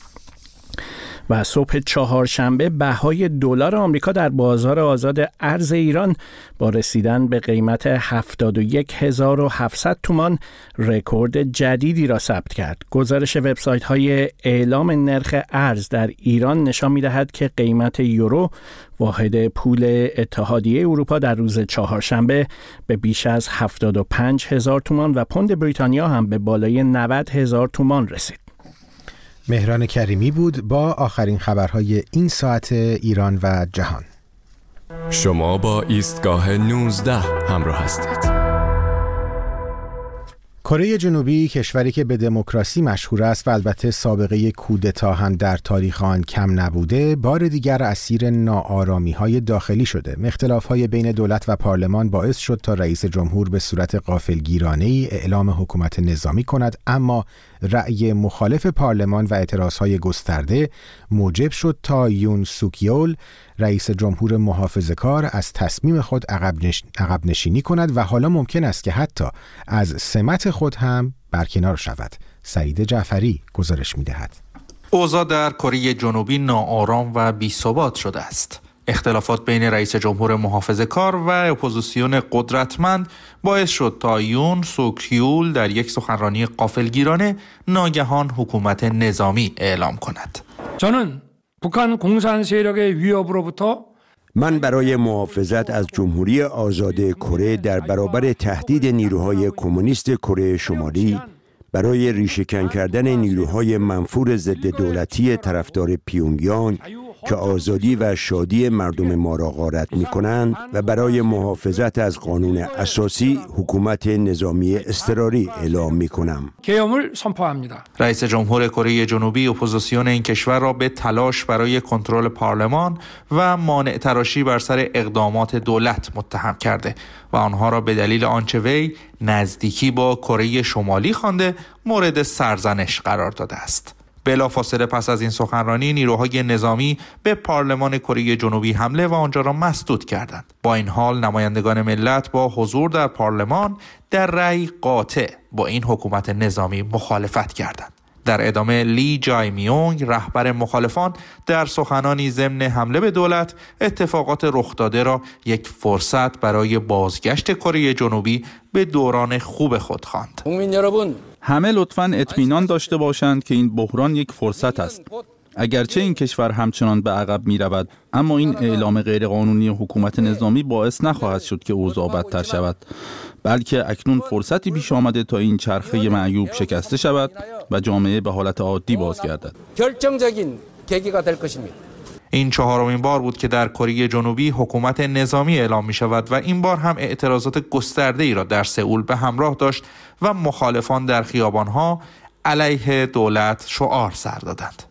و صبح چهارشنبه بهای دلار آمریکا در بازار آزاد ارز ایران با رسیدن به قیمت هفتاد و یک هزار و هفتصد تومان رکورد جدیدی را ثبت کرد. گزارش وبسایت‌های اعلام نرخ ارز در ایران نشان می‌دهد که قیمت یورو، واحد پول اتحادیه اروپا، در روز چهارشنبه به بیش از هفتاد و پنج هزار تومان و پوند بریتانیا هم به بالای نود هزار تومان رسید. مهران کریمی بود با آخرین خبرهای این ساعت ایران و جهان. شما با ایستگاه نوزده همراه هستید. کره جنوبی، کشوری که به دموکراسی مشهور است و البته سابقه کودتا هم در تاریخ آن کم نبوده، بار دیگر اسیر ناآرامی‌های داخلی شده. اختلاف‌های بین دولت و پارلمان باعث شد تا رئیس جمهور به صورت غافلگیرانه‌ای اعلام حکومت نظامی کند، اما رأی مخالف پارلمان و اعتراضهای گسترده موجب شد تا یون سوکیول، رئیس جمهور محافظه‌کار، از تصمیم خود عقب نش... نشینی کند و حالا ممکن است که حتی از سمت خود هم برکنار شود. سعید جعفری گزارش می‌دهد. اوضاع در کره جنوبی ناآرام و بی‌ثبات شده است. اختلافات بین رئیس جمهور محافظه‌کار و اپوزیسیون قدرتمند باعث شد تا یون سوک یول در یک سخنرانی غافلگیرانه ناگهان حکومت نظامی اعلام کند. 저는 북한 공산 세력의 위협으로부터 من برای محافظت از جمهوری آزاد کره در برابر تهدید نیروهای کمونیست کره شمالی، برای ریشه‌کن کردن نیروهای منفور ضد دولتی طرفدار پیونگیانگ که آزادی و شادی مردم ما را غارت می‌کنند و برای محافظت از قانون اساسی حکومت نظامی اضطراری اعلام می‌کنم. رئیس جمهور کره جنوبی اپوزیسیون این کشور را به تلاش برای کنترل پارلمان و مانع تراشی بر سر اقدامات دولت متهم کرده و آنها را به دلیل آنچه وی نزدیکی با کره شمالی خوانده مورد سرزنش قرار داده است. بلافاصله پس از این سخنرانی نیروهای نظامی به پارلمان کره جنوبی حمله و آنجا را مسدود کردند. با این حال نمایندگان ملت با حضور در پارلمان در رأی قاطع با این حکومت نظامی مخالفت کردند. در ادامه لی جای میونگ رهبر مخالفان در سخنانی ضمن حمله به دولت اتفاقات رخ داده را یک فرصت برای بازگشت کره جنوبی به دوران خوب خود خواند. همه لطفاً اطمینان داشته باشند که این بحران یک فرصت است. اگرچه این کشور همچنان به عقب می رود، اما این اعلام غیرقانونی حکومت نظامی باعث نخواهد شد که اوضاع بدتر شود، بلکه اکنون فرصتی پیش آمده تا این چرخه معیوب شکسته شود و جامعه به حالت عادی بازگردد. این چهارمین بار بود که در کره جنوبی حکومت نظامی اعلام می شود و این بار هم اعتراضات گسترده ای را در سئول به همراه داشت و مخالفان در خیابانها علیه دولت شعار سر دادند.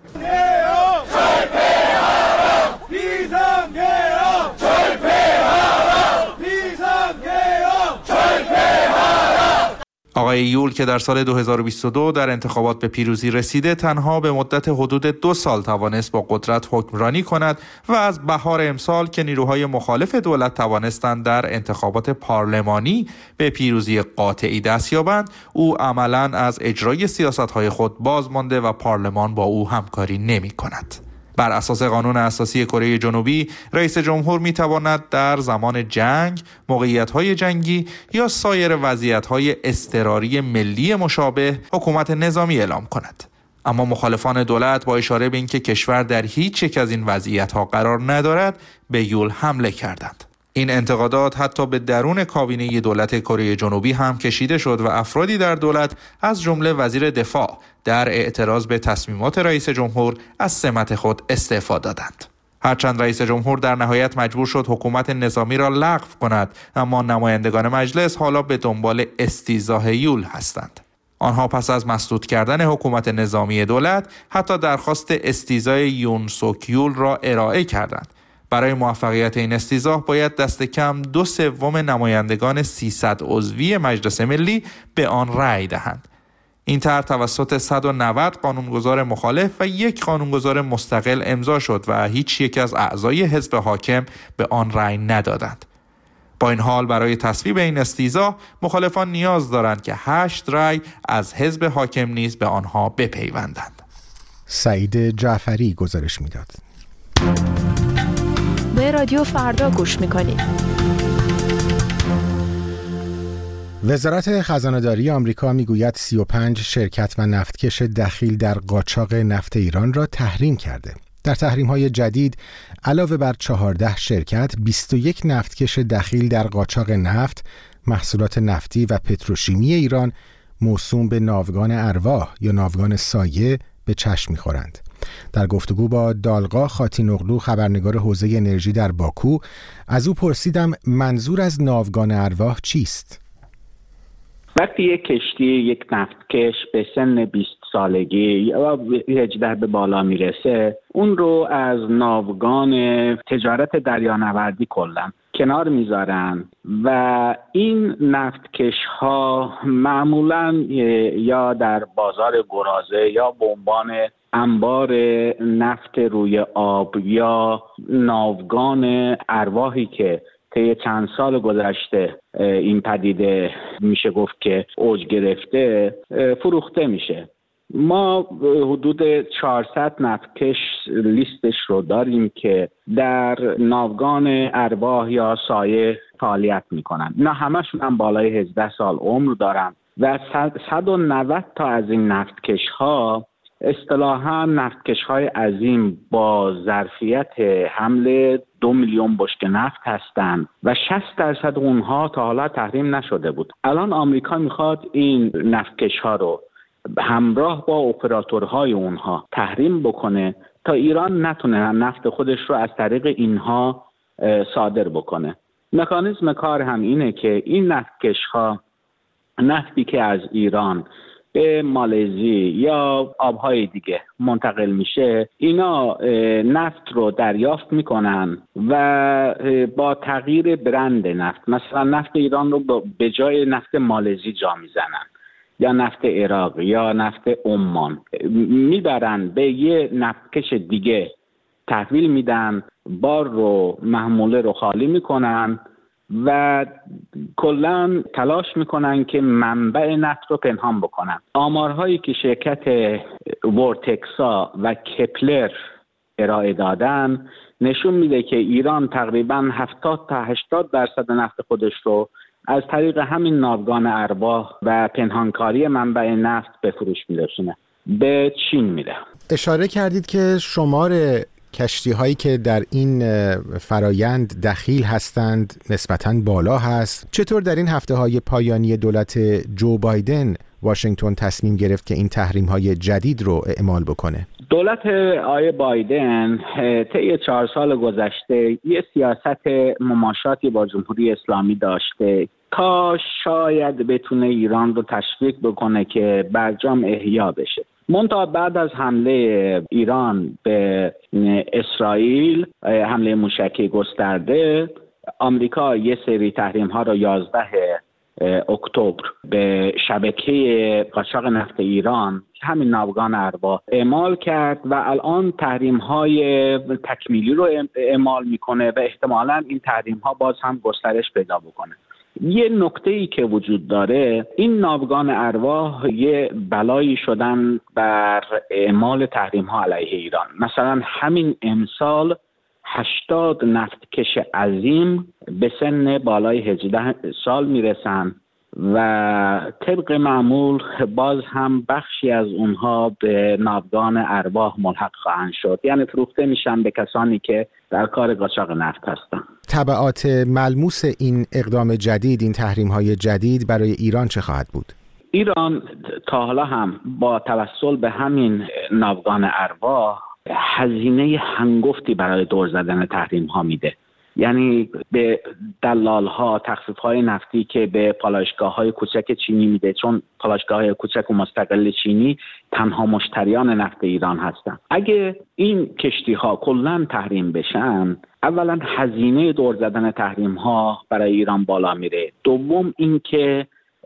آقای یول که در سال دو هزار و بیست و دو در انتخابات به پیروزی رسیده تنها به مدت حدود دو سال توانست با قدرت حکمرانی کند و از بهار امسال که نیروهای مخالف دولت توانستند در انتخابات پارلمانی به پیروزی قاطعی دست یابند، او عملاً از اجرای سیاست‌های خود باز مانده و پارلمان با او همکاری نمی‌کند. بر اساس قانون اساسی کره جنوبی، رئیس جمهور میتواند در زمان جنگ، موقعیت‌های جنگی یا سایر وضعیت‌های اضطراری ملی مشابه حکومت نظامی اعلام کند. اما مخالفان دولت با اشاره به اینکه کشور در هیچ یک از این وضعیت‌ها قرار ندارد، به یول حمله کردند. این انتقادات حتی به درون کابینه دولت کره جنوبی هم کشیده شد و افرادی در دولت از جمله وزیر دفاع در اعتراض به تصمیمات رئیس جمهور از سمت خود استعفا دادند. هرچند رئیس جمهور در نهایت مجبور شد حکومت نظامی را لغو کند، اما نمایندگان مجلس حالا به دنبال استیضاح یول هستند. آنها پس از مسدود کردن حکومت نظامی دولت حتی درخواست استیضاح یون سوک یول را ارائه کردند. برای موفقیت این استیضاح باید دست کم دو سوم نمایندگان سیصد عضوی مجلس ملی به آن رأی دهند. این طرح توسط صد و نود قانونگذار مخالف و یک قانونگذار مستقل امضا شد و هیچ یک از اعضای حزب حاکم به آن رأی ندادند. با این حال برای تصویب این استیضاح مخالفان نیاز دارند که هشت رأی از حزب حاکم نیز به آنها بپیوندند. سعید جعفری گزارش میداد. به رادیو فردا گوش میکنید. وزارت خزانه‌داری آمریکا میگوید سی و پنج شرکت و نفتکش دخیل در قاچاق نفت ایران را تحریم کرده. در تحریم‌های جدید علاوه بر چهارده شرکت، بیست و یک نفتکش دخیل در قاچاق نفت، محصولات نفتی و پتروشیمی ایران موسوم به ناوگان ارواح یا ناوگان سایه به چشم می‌خورند. در گفتگو با دالقا خاتینوغلو خبرنگار حوزه انرژی در باکو از او پرسیدم منظور از ناوگان ارواح چیست؟ وقتی یک کشتی یک نفتکش به سن بیست سالگی یا هجده به بالا میرسه، اون رو از ناوگان تجارت دریانوردی کلا کنار میذارن و این نفتکش ها معمولا یا در بازار گرازه یا به عنوان انبار نفت روی آب یا ناوگان ارواحی که طی چند سال گذشته این پدیده میشه گفت که اوج گرفته فروخته میشه. ما حدود چهارصد نفتکش لیستش رو داریم که در ناوگان ارواح یا سایه فعالیت میکنن. اینا همشون هم بالای هجده سال عمر دارن و صد و نود تا از این نفتکش ها اصطلاحاً نفتکش های عظیم با ظرفیت حمل دو میلیون بشکه نفت هستند و شصت درصد اونها تا حالا تحریم نشده بود. الان آمریکا میخواد این نفتکش ها رو همراه با اپراتورهای اونها تحریم بکنه تا ایران نتونه نفت خودش رو از طریق اینها صادر بکنه. مکانیزم کار هم اینه که این نفتکش ها نفتی که از ایران به مالزی یا آبهای دیگه منتقل میشه، اینا نفت رو دریافت میکنن و با تغییر برند نفت، مثلا نفت ایران رو به جای نفت مالزی جا میزنن یا نفت عراق یا نفت عمان، میبرن به یه نفتکش دیگه تحویل میدن، بار رو محموله رو خالی میکنن و کلاً تلاش میکنن که منبع نفت رو پنهان بکنن. آمارهایی که شرکت ورتکسا و کپلر ارائه دادن نشون میده که ایران تقریباً هفتاد تا هشتاد درصد نفت خودش رو از طریق همین ناوگان ارواح و پنهانکاری منبع نفت به فروش میرسونه، به چین میره. اشاره کردید که شمار کشتی هایی که در این فرایند دخیل هستند نسبتاً بالا هست. چطور در این هفته های پایانی دولت جو بایدن واشنگتن تصمیم گرفت که این تحریم های جدید رو اعمال بکنه؟ دولت آقای بایدن طی چهار سال گذشته یه سیاست مماشاتی با جمهوری اسلامی داشته تا شاید بتونه ایران رو تشویق بکنه که برجام احیا بشه. منتها بعد از حمله ایران به اسرائیل، حمله موشکی گسترده، آمریکا یه سری تحریم ها رو یازده اکتبر به شبکه قاچاق نفت ایران، همین ناوگان ارواح، اعمال کرد و الان تحریم های تکمیلی رو اعمال میکنه و احتمالاً این تحریم ها باز هم گسترش پیدا بکنه. یه نکته ای که وجود داره، این ناوگان ارواح یه بلایی شدن بر اعمال تحریم ها علیه ایران. مثلا همین امسال هشتاد نفتکش عظیم به سن بالای هجده سال میرسن و طبق معمول باز هم بخشی از اونها به ناوگان ارواح ملحق خواهند شد، یعنی فروخته میشن به کسانی که در کار قاچاق نفت هستن. تبعات ملموس این اقدام جدید، این تحریم‌های جدید برای ایران چه خواهد بود؟ ایران تا حالا هم با توسل به همین ناوگان ارواح هزینه هنگفتی برای دور زدن تحریم‌ها میده. یعنی به دلال‌ها تخفیف‌های نفتی که به پالایشگاه‌های کوچک چینی میده، چون پالایشگاه‌های کوچک و مستقل چینی تنها مشتریان نفت ایران هستن. اگه این کشتی‌ها کلاً تحریم بشن، اولا هزینه دور زدن تحریم‌ها برای ایران بالا میره. دوم اینکه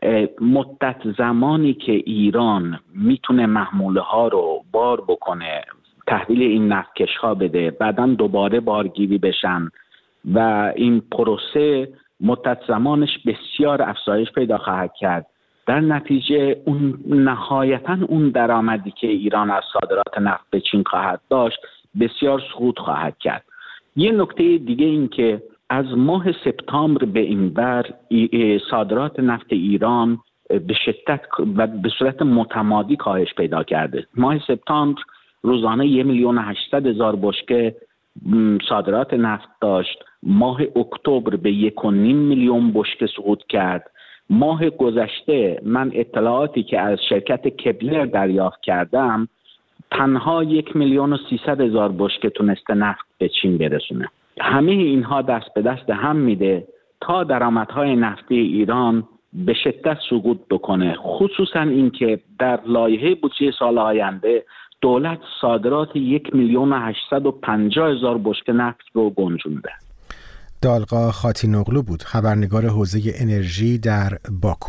مدت زمانی که ایران میتونه محموله‌ها رو بار بکنه، تحویل این نفتکش‌ها بده، بعداً دوباره بارگیری بشن و این پروسه مدت زمانش بسیار افزایش پیدا خواهد کرد. در نتیجه اون نهایتاً اون درآمدی که ایران از صادرات نفت به چین خواهد داشت بسیار سقوط خواهد کرد. یه نکته دیگه این که از ماه سپتامبر به این ور صادرات نفت ایران به شدت و به صورت متمادی کاهش پیدا کرده. ماه سپتامبر روزانه یک میلیون و هشتصد هزار بشکه صادرات نفت داشت. ماه اکتبر به یک و نیم میلیون بشکه سقوط کرد. ماه گذشته من اطلاعاتی که از شرکت کپلر دریافت کردم، تنها یک میلیون و سیصد هزار بشکه تونسته نفت به چین برسونه. همه اینها دست به دست هم میده تا درآمدهای نفتی ایران به شدت سقوط بکنه، خصوصا اینکه در لایحه بودجه سال آینده دولت صادرات یک میلیون و هشتصد و پنجاه هزار بشکه نفت رو گنجونده. دالقا خاتینوغلو بود، خبرنگار حوزه انرژی در باکو.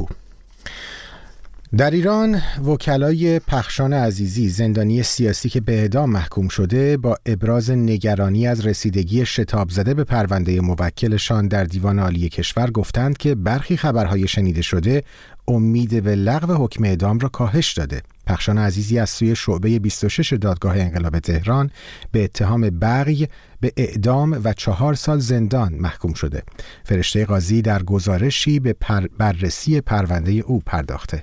در ایران وکلای پخشان عزیزی، زندانی سیاسی که به اعدام محکوم شده، با ابراز نگرانی از رسیدگی شتاب زده به پرونده موکلشان در دیوان عالی کشور گفتند که برخی خبرهای شنیده شده امید به لغو حکم اعدام را کاهش داده. پخشان عزیزی از سوی شعبه بیست و شش دادگاه انقلاب تهران به اتهام بغی به اعدام و چهار سال زندان محکوم شده. فرشته قاضی در گزارشی به پر بررسی پرونده او پرداخته.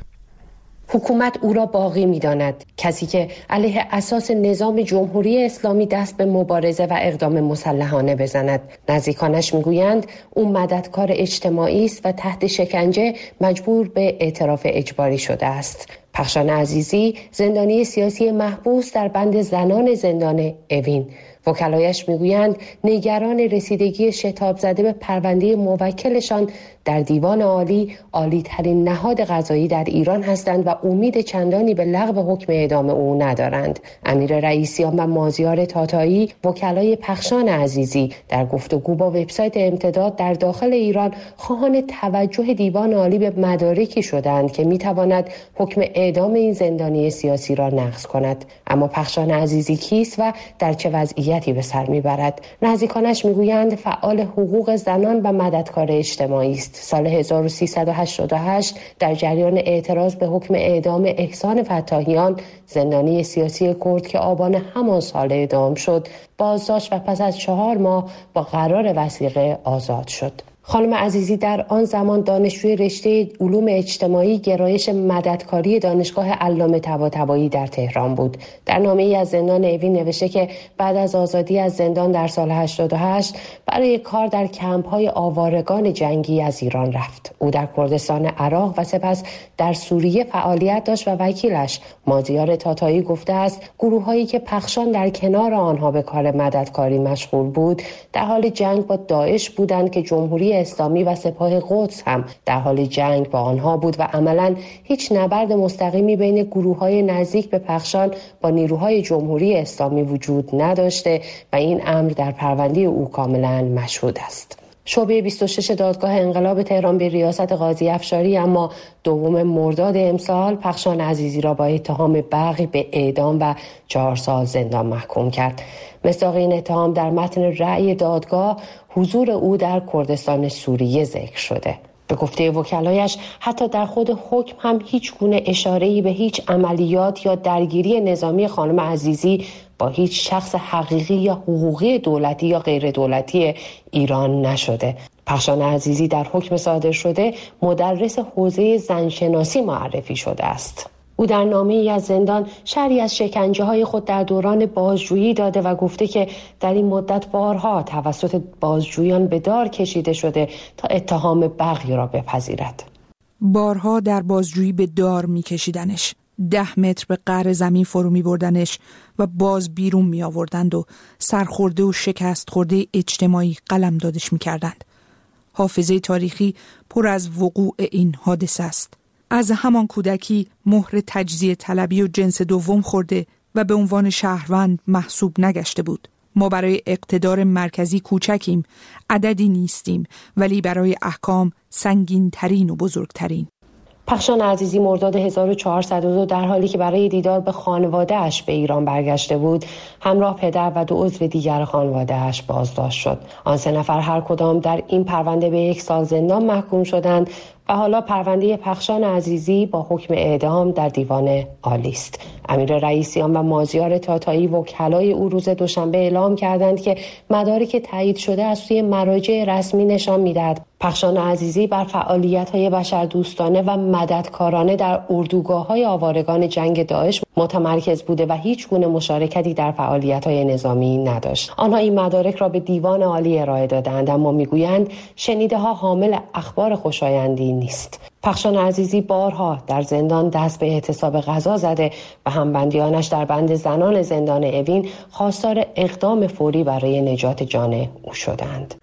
حکومت او را باقی می‌داند، کسی که علیه اساس نظام جمهوری اسلامی دست به مبارزه و اقدام مسلحانه بزند. نزدیکانش میگویند او مددکار اجتماعی است و تحت شکنجه مجبور به اعتراف اجباری شده است. پخشان عزیزی زندانی سیاسی محبوس در بند زنان زندان اوین. وکلایش میگویند نگران رسیدگی شتاب زده به پرونده موکلشان در دیوان عالی، عالی ترین نهاد قضایی در ایران هستند و امید چندانی به لغو حکم اعدام او ندارند. امیر رئیسیان و مازیار تاتایی، وکلای پخشان عزیزی، در گفتگو با وبسایت امتداد در داخل ایران خواهان توجه دیوان عالی به مدارکی شدند که میتواند حکم اعدام این زندانی سیاسی را نقض کند. اما پخشان عزیزی کیست و در چه وضعیتی به سر میبرد؟ نزدیکانش میگویند فعال حقوق زنان و مددکار اجتماعی است. سال هزار و سیصد و هشتاد و هشت در جریان اعتراض به حکم اعدام احسان فتاحیان، زندانی سیاسی کرد که آبان همان سال اعدام شد، بازداشت و پس از چهار ماه با قرار وثیقه آزاد شد. خانم عزیزی در آن زمان دانشجوی رشته علوم اجتماعی گرایش مددکاری دانشگاه علامه طباطبایی در تهران بود. در نامه‌ای از زندان اوین نوشته که بعد از آزادی از زندان در سال هشتاد و هشت برای کار در کمپ‌های آوارگان جنگی از ایران رفت. او در کردستان عراق و سپس در سوریه فعالیت داشت و وکیلش مازیار تاتایی گفته است گروه‌هایی که پخشان در کنار آنها به کار مددکاری مشغول بود در حال جنگ با داعش بودند که جمهوری اسلامی و سپاه قدس هم در حال جنگ با آنها بود و عملاً هیچ نبرد مستقیمی بین گروه‌های نزدیک به پخشان با نیروهای جمهوری اسلامی وجود نداشته و این امر در پرونده او کاملاً مشهود است. شعبه بیست و شش دادگاه انقلاب تهران به ریاست قاضی افشاری اما دوم مرداد امسال پخشان عزیزی را با اتهام بغی به اعدام و چهار سال زندان محکوم کرد. مصداق این اتهام در متن رأی دادگاه حضور او در کردستان سوریه ذکر شده. به گفته وکلایش حتی در خود حکم هم هیچ گونه اشاره‌ای به هیچ عملیات یا درگیری نظامی خانم عزیزی با هیچ شخص حقیقی یا حقوقی دولتی یا غیر دولتی ایران نشده. پخشان عزیزی در حکم صادر شده مدرس حوزه زنشناسی معرفی شده است. او در نامه‌ای از زندان شرحی از شکنجه‌های خود در دوران بازجویی داده و گفته که در این مدت بارها توسط بازجویان به دار کشیده شده تا اتهام بغی را بپذیرد. بارها در بازجویی به دار می‌کشیدنش، ده متر به قعر زمین فرو می‌بردنش و باز بیرون می‌آوردند و سرخورده و شکست خورده اجتماعی قلمدادش می‌کردند. حافظه تاریخی پر از وقوع این حادثه است. از همان کودکی مهر تجزیه طلبی و جنس دوم خورده و به عنوان شهروند محسوب نگشته بود. ما برای اقتدار مرکزی کوچکیم، عددی نیستیم، ولی برای احکام سنگین ترین و بزرگترین. پخشان عزیزی مرداد هزار و چهارصد و دو در حالی که برای دیدار به خانواده‌اش به ایران برگشته بود، همراه پدر و دو عضو دیگر خانواده‌اش بازداشت شد. آن سه نفر هر کدام در این پرونده به یک سال زندان محکوم شدند و حالا پرونده پخشان عزیزی با حکم اعدام در دیوان عالی است. امیر رئیسیان و مازیار تاتایی وکلای او روز دوشنبه اعلام کردند که مدارک تایید شده از سوی مراجع رسمی نشان می‌دهد پخشان عزیزی بر فعالیت‌های بشردوستانه و مددکارانه در اردوگاه‌های آوارگان جنگ داعش متمرکز بوده و هیچ گونه مشارکتی در فعالیت‌های نظامی نداشت. آنها این مدارک را به دیوان عالی ارائه دادند اما میگویند شنیده‌ها حامل اخبار خوشایندی نیست. پخشان عزیزی بارها در زندان دست به اعتصاب غذا زده و همبندیانش در بند زنان زندان اوین خواستار اقدام فوری برای نجات جان او شدند.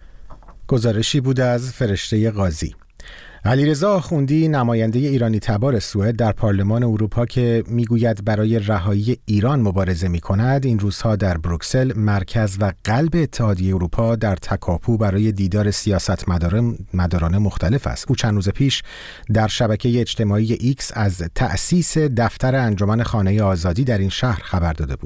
گزارشی بود از فرشته قاضی. علیرضا آخوندی نماینده ایرانی تبار سوئد در پارلمان اروپا که میگوید برای رهایی ایران مبارزه میکند، این روزها در بروکسل مرکز و قلب اتحادیه اروپا در تکاپو برای دیدار سیاستمداران مختلف است. او چند روز پیش در شبکه اجتماعی ایکس از تأسیس دفتر انجمن خانه آزادی در این شهر خبر داده بود.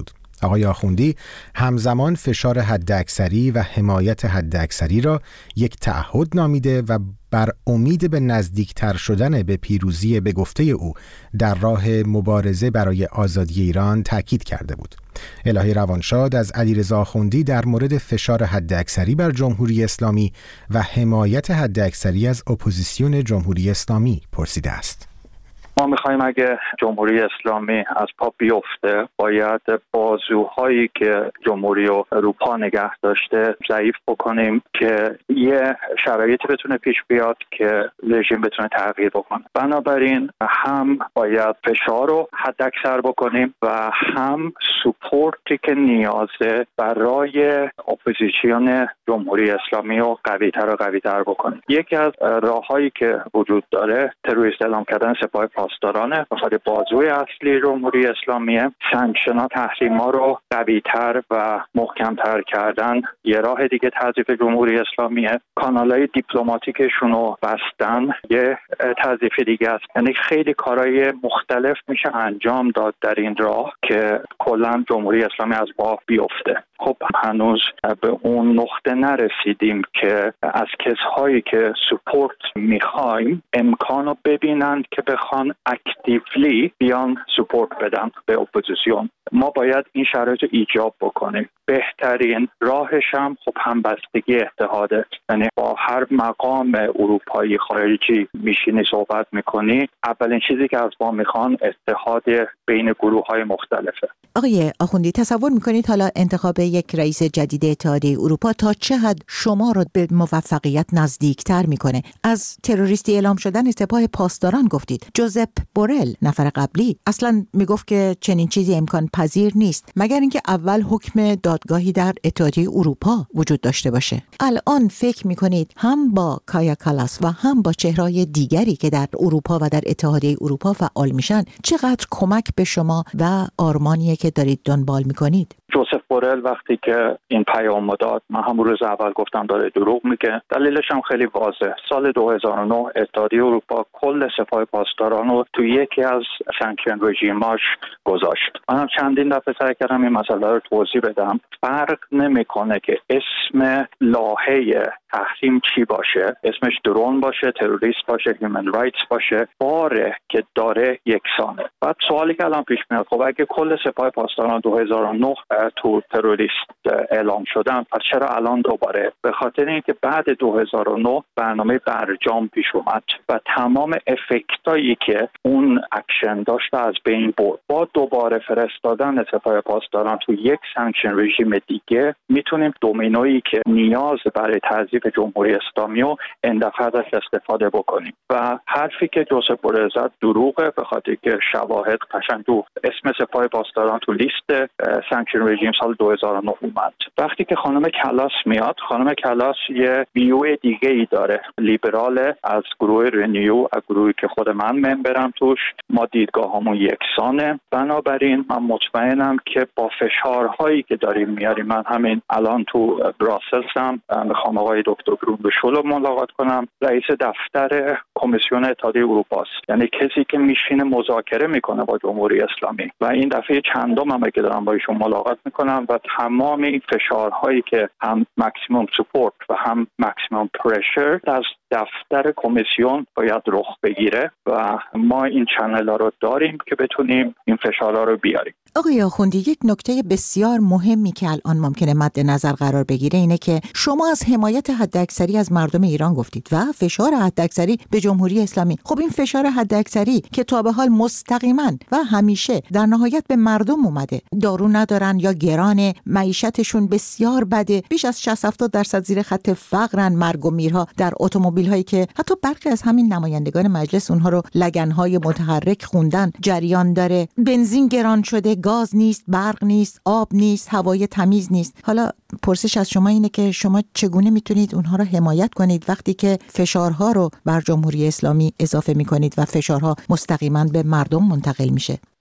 آقای آخوندی همزمان فشار حداکثری و حمایت حداکثری را یک تعهد نامیده و بر امید به نزدیکتر شدن به پیروزی به گفته او در راه مبارزه برای آزادی ایران تاکید کرده بود. الهی روانشاد از علیرضا آخوندی در مورد فشار حداکثری بر جمهوری اسلامی و حمایت حداکثری از اپوزیسیون جمهوری اسلامی پرسیده است. ما میخوایم اگه جمهوری اسلامی از پا بیفته باید بازوهایی که جمهوری اروپا نگه داشته ضعیف بکنیم که یه شرایطی بتونه پیش بیاد که رژیم بتونه تغییر بکنه. بنابراین هم باید فشار رو حداکثر بکنیم و هم سپورتی که نیازه برای اپوزیسیون جمهوری اسلامی رو قوی‌تر و قوی‌تر بکنیم. یکی از راههایی که وجود داره تروریست اعلام کردن سپاه پاسدارانه بخاطر بازوی اصلی جمهوری اسلامی. سانکشن‌ها، تحریم‌ها رو قوی‌تر و محکم‌تر کردن یه راه دیگه تضعیف جمهوری اسلامیه. کانال‌های دیپلماتیکشون رو بستن یه تضعیف دیگه است. یعنی خیلی کارهای مختلف میشه انجام داد در این راه که کلاً جمهوری اسلامی از راه بیفته. خب هنوز به اون نقطه نرسیدیم که از کسایی که سپورت میخوایم امکانو ببینند که بخوان اکتیولی بیان سپورت بدن به اپوزیسیون. ما باید این شرایط رو ایجاب بکنیم. بهترین راهش هم خب همبستگی اتحاده. یعنی با هر مقام اروپایی خارجی میشینی صحبت میکنی، اولین چیزی که از ما میخوان اتحاد بین گروه‌های مختلفه. آقای آخوندی، تصور میکنید حالا انتخاب یک رئیس جدید اتحادیه اروپا تا چه حد شما رو به موفقیت نزدیکتر میکنه؟ از تروریستی اعلام شدن سپاه پاسداران گفتید. جوزپ بورل نفر قبلی اصلا میگفت که چنین چیزی امکان پذیر نیست مگر اینکه اول حکم دادگاهی در اتحادیه اروپا وجود داشته باشه. الان فکر میکنید هم با کایا کالاس و هم با چهرهای دیگری که در اروپا و در اتحادیه اروپا فعال میشن چقدر کمک به شما و آرمانیه که دارید دنبال میکنید؟ جوزپ بورل وقتی که این پیام داد، من هم روز اول گفتم داره دروغ میگه. دلیلش هم خیلی واضح. سال دو هزار و نه اتحادیه اروپا کل سپاه پاسداران رو تو یکی از سانکشن رژیماش گذاشت. من هم چندین دفعه سعی کردم این مسئله رو توضیح بدم. فرق نمیکنه که اسم لایحه تحریم چی باشه، اسمش درون باشه، تروریست باشه، هیومن رایتس باشه، باره که داره یکسانه. بعد سوالی که الان پیش میاد، خب اگه کل سپاه پاسداران دو هزار و نه تو تروریست اعلام شدن، پس چرا الان دوباره؟ به خاطر اینکه بعد دو هزار و نه برنامه برجام پیش اومد و تمام افکتایی که اون اکشن داشته از بین برد. با دوباره فرستادن سپاه پاسداران تو یک سانکشن رژیم دیگه میتونیم دومینویی که نیاز برای تضعیف جمهوری اسلامی رو این دفعه ازش استفاده بکنیم. و حرفی که جوزپ بورل زد دروغه، به خاطر که شواهد قشنگ تو اسم سپاه پاسداران تو لیست سانکشن رژیم سال دو هزار و نه اومد. وقتی که خانم کلاس میاد، خانم کلاس یه ویو دیگه ای داره، لیبرال، از گروه رینیو، از گروهی که خود من ممبرم توش. ما دیدگاهامون یکسانه. بنابراین من مطمئنم که با فشارهایی که داریم میاریم، من همین الان تو براسلز هم میخوام آقای دکتر گروندشول رو ملاقات کنم، رئیس دفتر کمیسیون اتحادیه اروپا است. یعنی کسی که میشینه مذاکره میکنه با جمهوری اسلامی و این دفعه چندم هم که دارم با ایشون ملاقات میکنم و تمام این فشارهایی که هم ماکسیموم سپورت و هم ماکسیموم پرشر از دفتر کمیسیون باید رخ بگیره و ما این چنل ها رو داریم که بتونیم این فشارها رو بیاریم. آقای آخوندی، یک نکته بسیار مهمی که الان ممکنه مد نظر قرار بگیره اینه که شما از حمایت حداکثری از مردم ایران گفتید و فشار حداکثری به جمهوری اسلامی. خب این فشار حداکثری که تا به حال مستقیما و همیشه در نهایت به مردم اومده، دارو ندارن یا گران، معیشتشون بسیار بده، بیش از شصت هفتاد درصد زیر خط فقرن، مرگ و میرها در اتومبیل هایی که حتی برخی از همین نمایندگان مجلس اونها رو لگن‌های متحرک خوندن جریان داره، بنزین گران شده، گاز نیست، برق نیست، آب نیست، هوای تمیز نیست. حالا پرسش از شما اینه که شما چگونه میتونید اونها رو حمایت کنید وقتی که فشارها رو بر جمهوری اسلامی اضافه میکنید و فشارها مستقیما به مردم منتقل میشه؟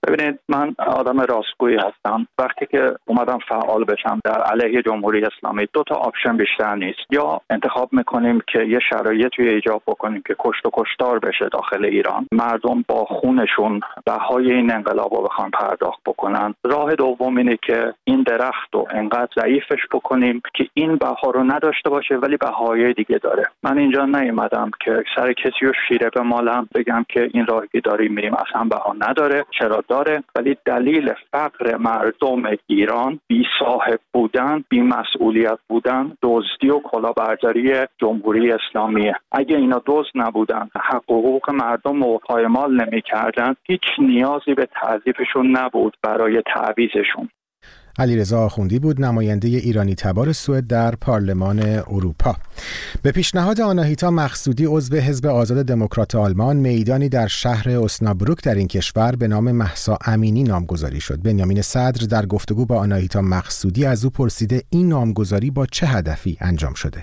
ببینید من آدم راستگویی هستم. وقتی که اومدم فعال بشم در علیه جمهوری اسلامی دو تا آپشن بیشتر نیست. یا انتخاب میکنیم که یه شرایطی ایجاد بکنیم که کشت و کشتار بشه داخل ایران، مردم با خونشون بهای این انقلاب رو بخوان پرداخت بکنن. راه دوم اینه که این درخت رو انقدر ضعیفش بکنیم که این بها رو نداشته باشه ولی بهای دیگه داره. من اینجا نیومدم که سر کسی رو شیره بمالم بگم که این راهی که داریم میریم اصلا بها نداره. چرا داره؟ ولی دلیل فقر مردم ایران بی صاحب بودن، بی مسئولیت بودن، دزدی و کلاهبرداری جمهوری اسلامیه. اگه اینا دزد نبودن، حق و حقوق مردم رو پایمال نمی‌کردن، هیچ نیازی به تعذیبشون نبود برای تعویضشون. علیرضا آخوندی بود، نماینده ایرانی تبار سوئد در پارلمان اروپا. به پیشنهاد آناهیتا مقصودی عضو حزب آزاد دموکرات آلمان، میدانی در شهر اسنابروک در این کشور به نام مهسا امینی نامگذاری شد. بنیامین صدر در گفتگو با آناهیتا مقصودی از او پرسیده این نامگذاری با چه هدفی انجام شده؟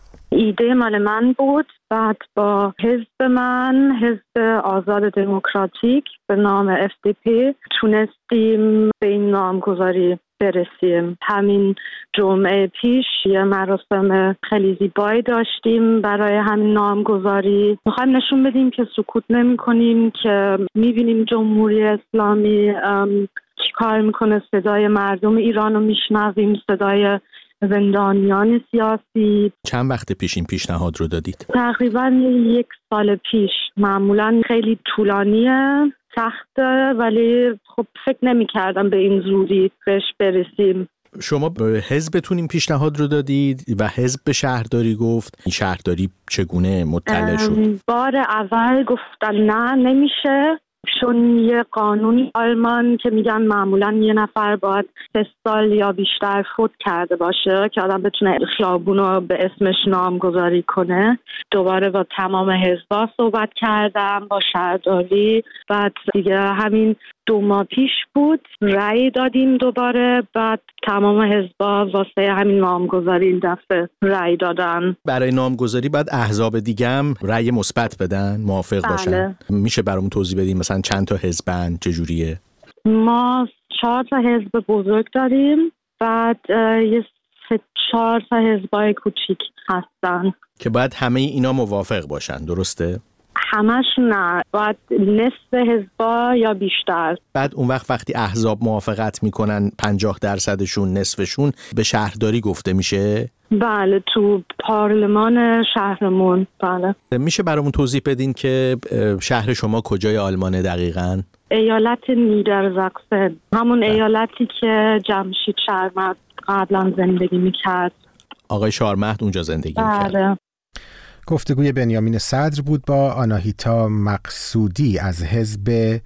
ایده مال من بود. بعد با حزب من، حزب آزاد دموکراتیک به نام اف دی پی، تونستیم به این نامگذاری برسیم. همین جمعه پیش یه مراسم خیلی زیبایی داشتیم برای همین نامگذاری. میخوایم نشون بدیم که سکوت نمی کنیم، که میبینیم جمهوری اسلامی چی کار میکنه، صدای مردم ایران رو میشنویم، صدای زندانیان سیاسی. چند وقت پیش این پیشنهاد رو دادید؟ تقریبا یک سال پیش. معمولا خیلی طولانیه، سخته، ولی خب فکر نمی کردم به این زودی بهش برسیم. شما به حزبتون این پیشنهاد رو دادید و حزب به شهرداری گفت. این شهرداری چگونه مطلع شد؟ بار اول گفتن نه نمیشه، چون یه قانونی آلمان که میگن معمولا یه نفر باید سه سال یا بیشتر فوت کرده باشه که آدم بتونه خیابون رو به اسمش نامگذاری کنه. دوباره با تمام حزبا صحبت کردم، با شهرداری. بعد دیگه همین دو ماه پیش بود رأی دادیم دوباره. بعد تمام حزبا واسه همین نامگذاری این دفعه رأی دادن. برای نامگذاری بعد احزاب دیگه هم رأی مثبت بدن، موافق بله. باشن. میشه برامون توضیح بدیم مثلا چند تا حزبن، چجوریه؟ ما چهار تا حزب بزرگ داریم، بعد یه سه چهار تا حزبای کوچیک هستن که باید همه اینا موافق باشن، درسته؟ همش نه، باید نصف حزبا یا بیشتر. بعد اون وقت وقتی احزاب موافقت میکنن پنجاه درصدشون، نصفشون به شهرداری گفته میشه؟ بله، تو پارلمان شهرمون. بله. میشه برامون توضیح بدین که شهر شما کجای آلمانه دقیقاً؟ ایالت نیدرزاکسن، همون بله. ایالتی که جمشید شارمخت قبلا زندگی میکرد. آقای شارمخت اونجا زندگی بله. میکرد. گفتگوی بنیامین صدر بود با آناهیتا مقصودی از حزب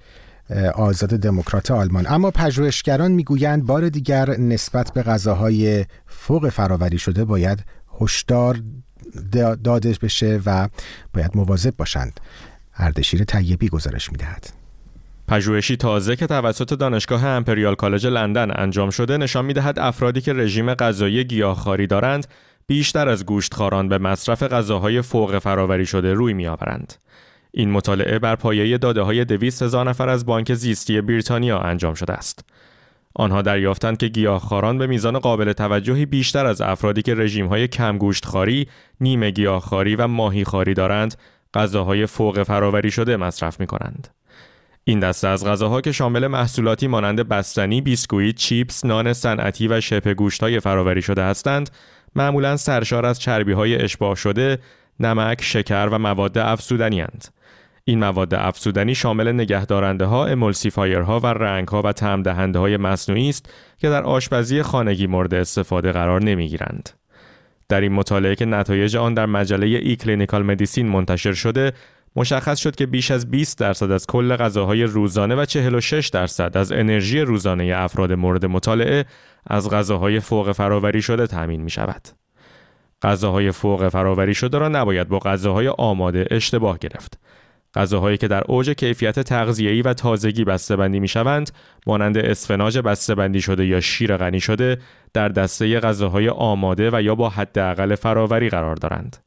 آزاد دموکرات آلمان. اما پژوهشگران میگویند بار دیگر نسبت به غذاهای فوق فراوری شده باید هشدار داده بشه و باید مواظب باشند. اردشیر طیبی گزارش میدهد. پژوهشی تازه که توسط دانشگاه امپریال کالج لندن انجام شده نشان میدهد افرادی که رژیم غذایی گیاهخواری دارند بیشتر از گوشتخواران به مصرف غذاهای فوق فراوری شده روی می‌آورند. این مطالعه بر پایه داده‌های دویست هزار نفر از بانک زیستی بریتانیا انجام شده است. آنها دریافتند که گیاهخواران به میزان قابل توجهی بیشتر از افرادی که رژیم‌های کم گوشتخواری، نیمه گیاهخواری و ماهیخواری دارند، غذاهای فوق فراوری شده مصرف می‌کنند. این دسته از غذاها که شامل محصولاتی مانند بستنی، بیسکویت، چیپس، نان صنعتی و شبه گوشت‌های فراوری شده هستند، معمولاً سرشار از چربی‌های اشباع شده، نمک، شکر و مواد افزودنی اند. این مواد افزودنی شامل نگهدارنده‌ها، امولسیفایرها و رنگ‌ها و طعم دهنده‌های مصنوعی است که در آشپزی خانگی مورد استفاده قرار نمی‌گیرند. در این مطالعه که نتایج آن در مجله ای کلینیکال مدیسین منتشر شده، مشخص شد که بیش از بیست درصد از کل غذاهای روزانه و چهل و شش درصد از انرژی روزانه افراد مورد مطالعه از غذاهای فوق فراوری شده تامین می شود. غذاهای فوق فراوری شده را نباید با غذاهای آماده اشتباه گرفت. غذاهایی که در اوج کیفیت تغذیه‌ای و تازگی بسته‌بندی می‌شوند، مانند اسفناج بسته‌بندی شده یا شیر غنی شده، در دسته غذاهای آماده و یا با حداقل فراوری قرار دارند.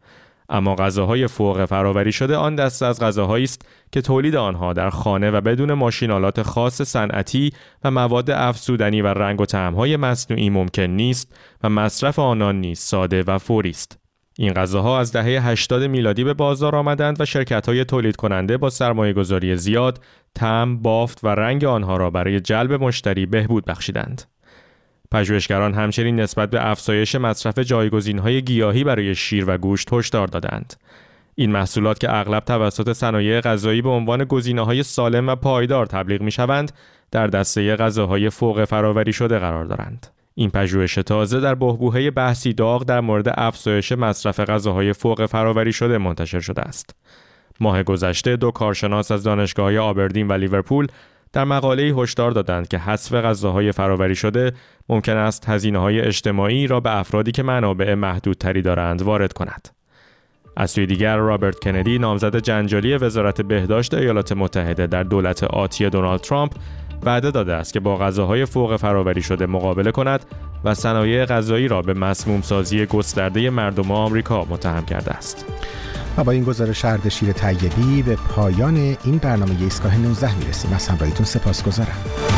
اما غذاهای فوق فرآوری شده آن دسته از غذاهایی است که تولید آنها در خانه و بدون ماشین‌آلات خاص صنعتی و مواد افزودنی و رنگ و طعم‌های مصنوعی ممکن نیست و مصرف آنان نیز ساده و فوری است. این غذاها از دهه هشتاد میلادی به بازار آمدند و شرکت‌های تولید کننده با سرمایه‌گذاری زیاد طعم، بافت و رنگ آنها را برای جلب مشتری بهبود بخشیدند. پژوهشگران همچنین نسبت به افزایش مصرف جایگزین‌های گیاهی برای شیر و گوشت هشدار دادند. این محصولات که اغلب توسط صنایع غذایی به عنوان گزینه‌های سالم و پایدار تبلیغ می‌شوند، در دسته غذاهای فوق فرآوری شده قرار دارند. این پژوهش تازه در بحبوحه بحثی داغ در مورد افزایش مصرف غذاهای فوق فرآوری شده منتشر شده است. ماه گذشته دو کارشناس از دانشگاه‌های آبردین و لیورپول در مقاله‌ای هشدار دادند که حذف غذاهای فرآوری شده ممکن است هزینه‌های اجتماعی را به افرادی که منابع محدودتری دارند وارد کند. از سوی دیگر رابرت کندی، نامزد جنجالی وزارت بهداشت ایالات متحده در دولت آتی دونالد ترامپ، وعده داده است که با غذاهای فوق فرآوری شده مقابله کند و صنایع غذایی را به مسموم سازی گسترده مردم آمریکا متهم کرده است. و با این گزارش اردشیر طیبی به پایان این برنامه ایستگاه نوزده میرسیم. از همراهیتون سپاسگزارم.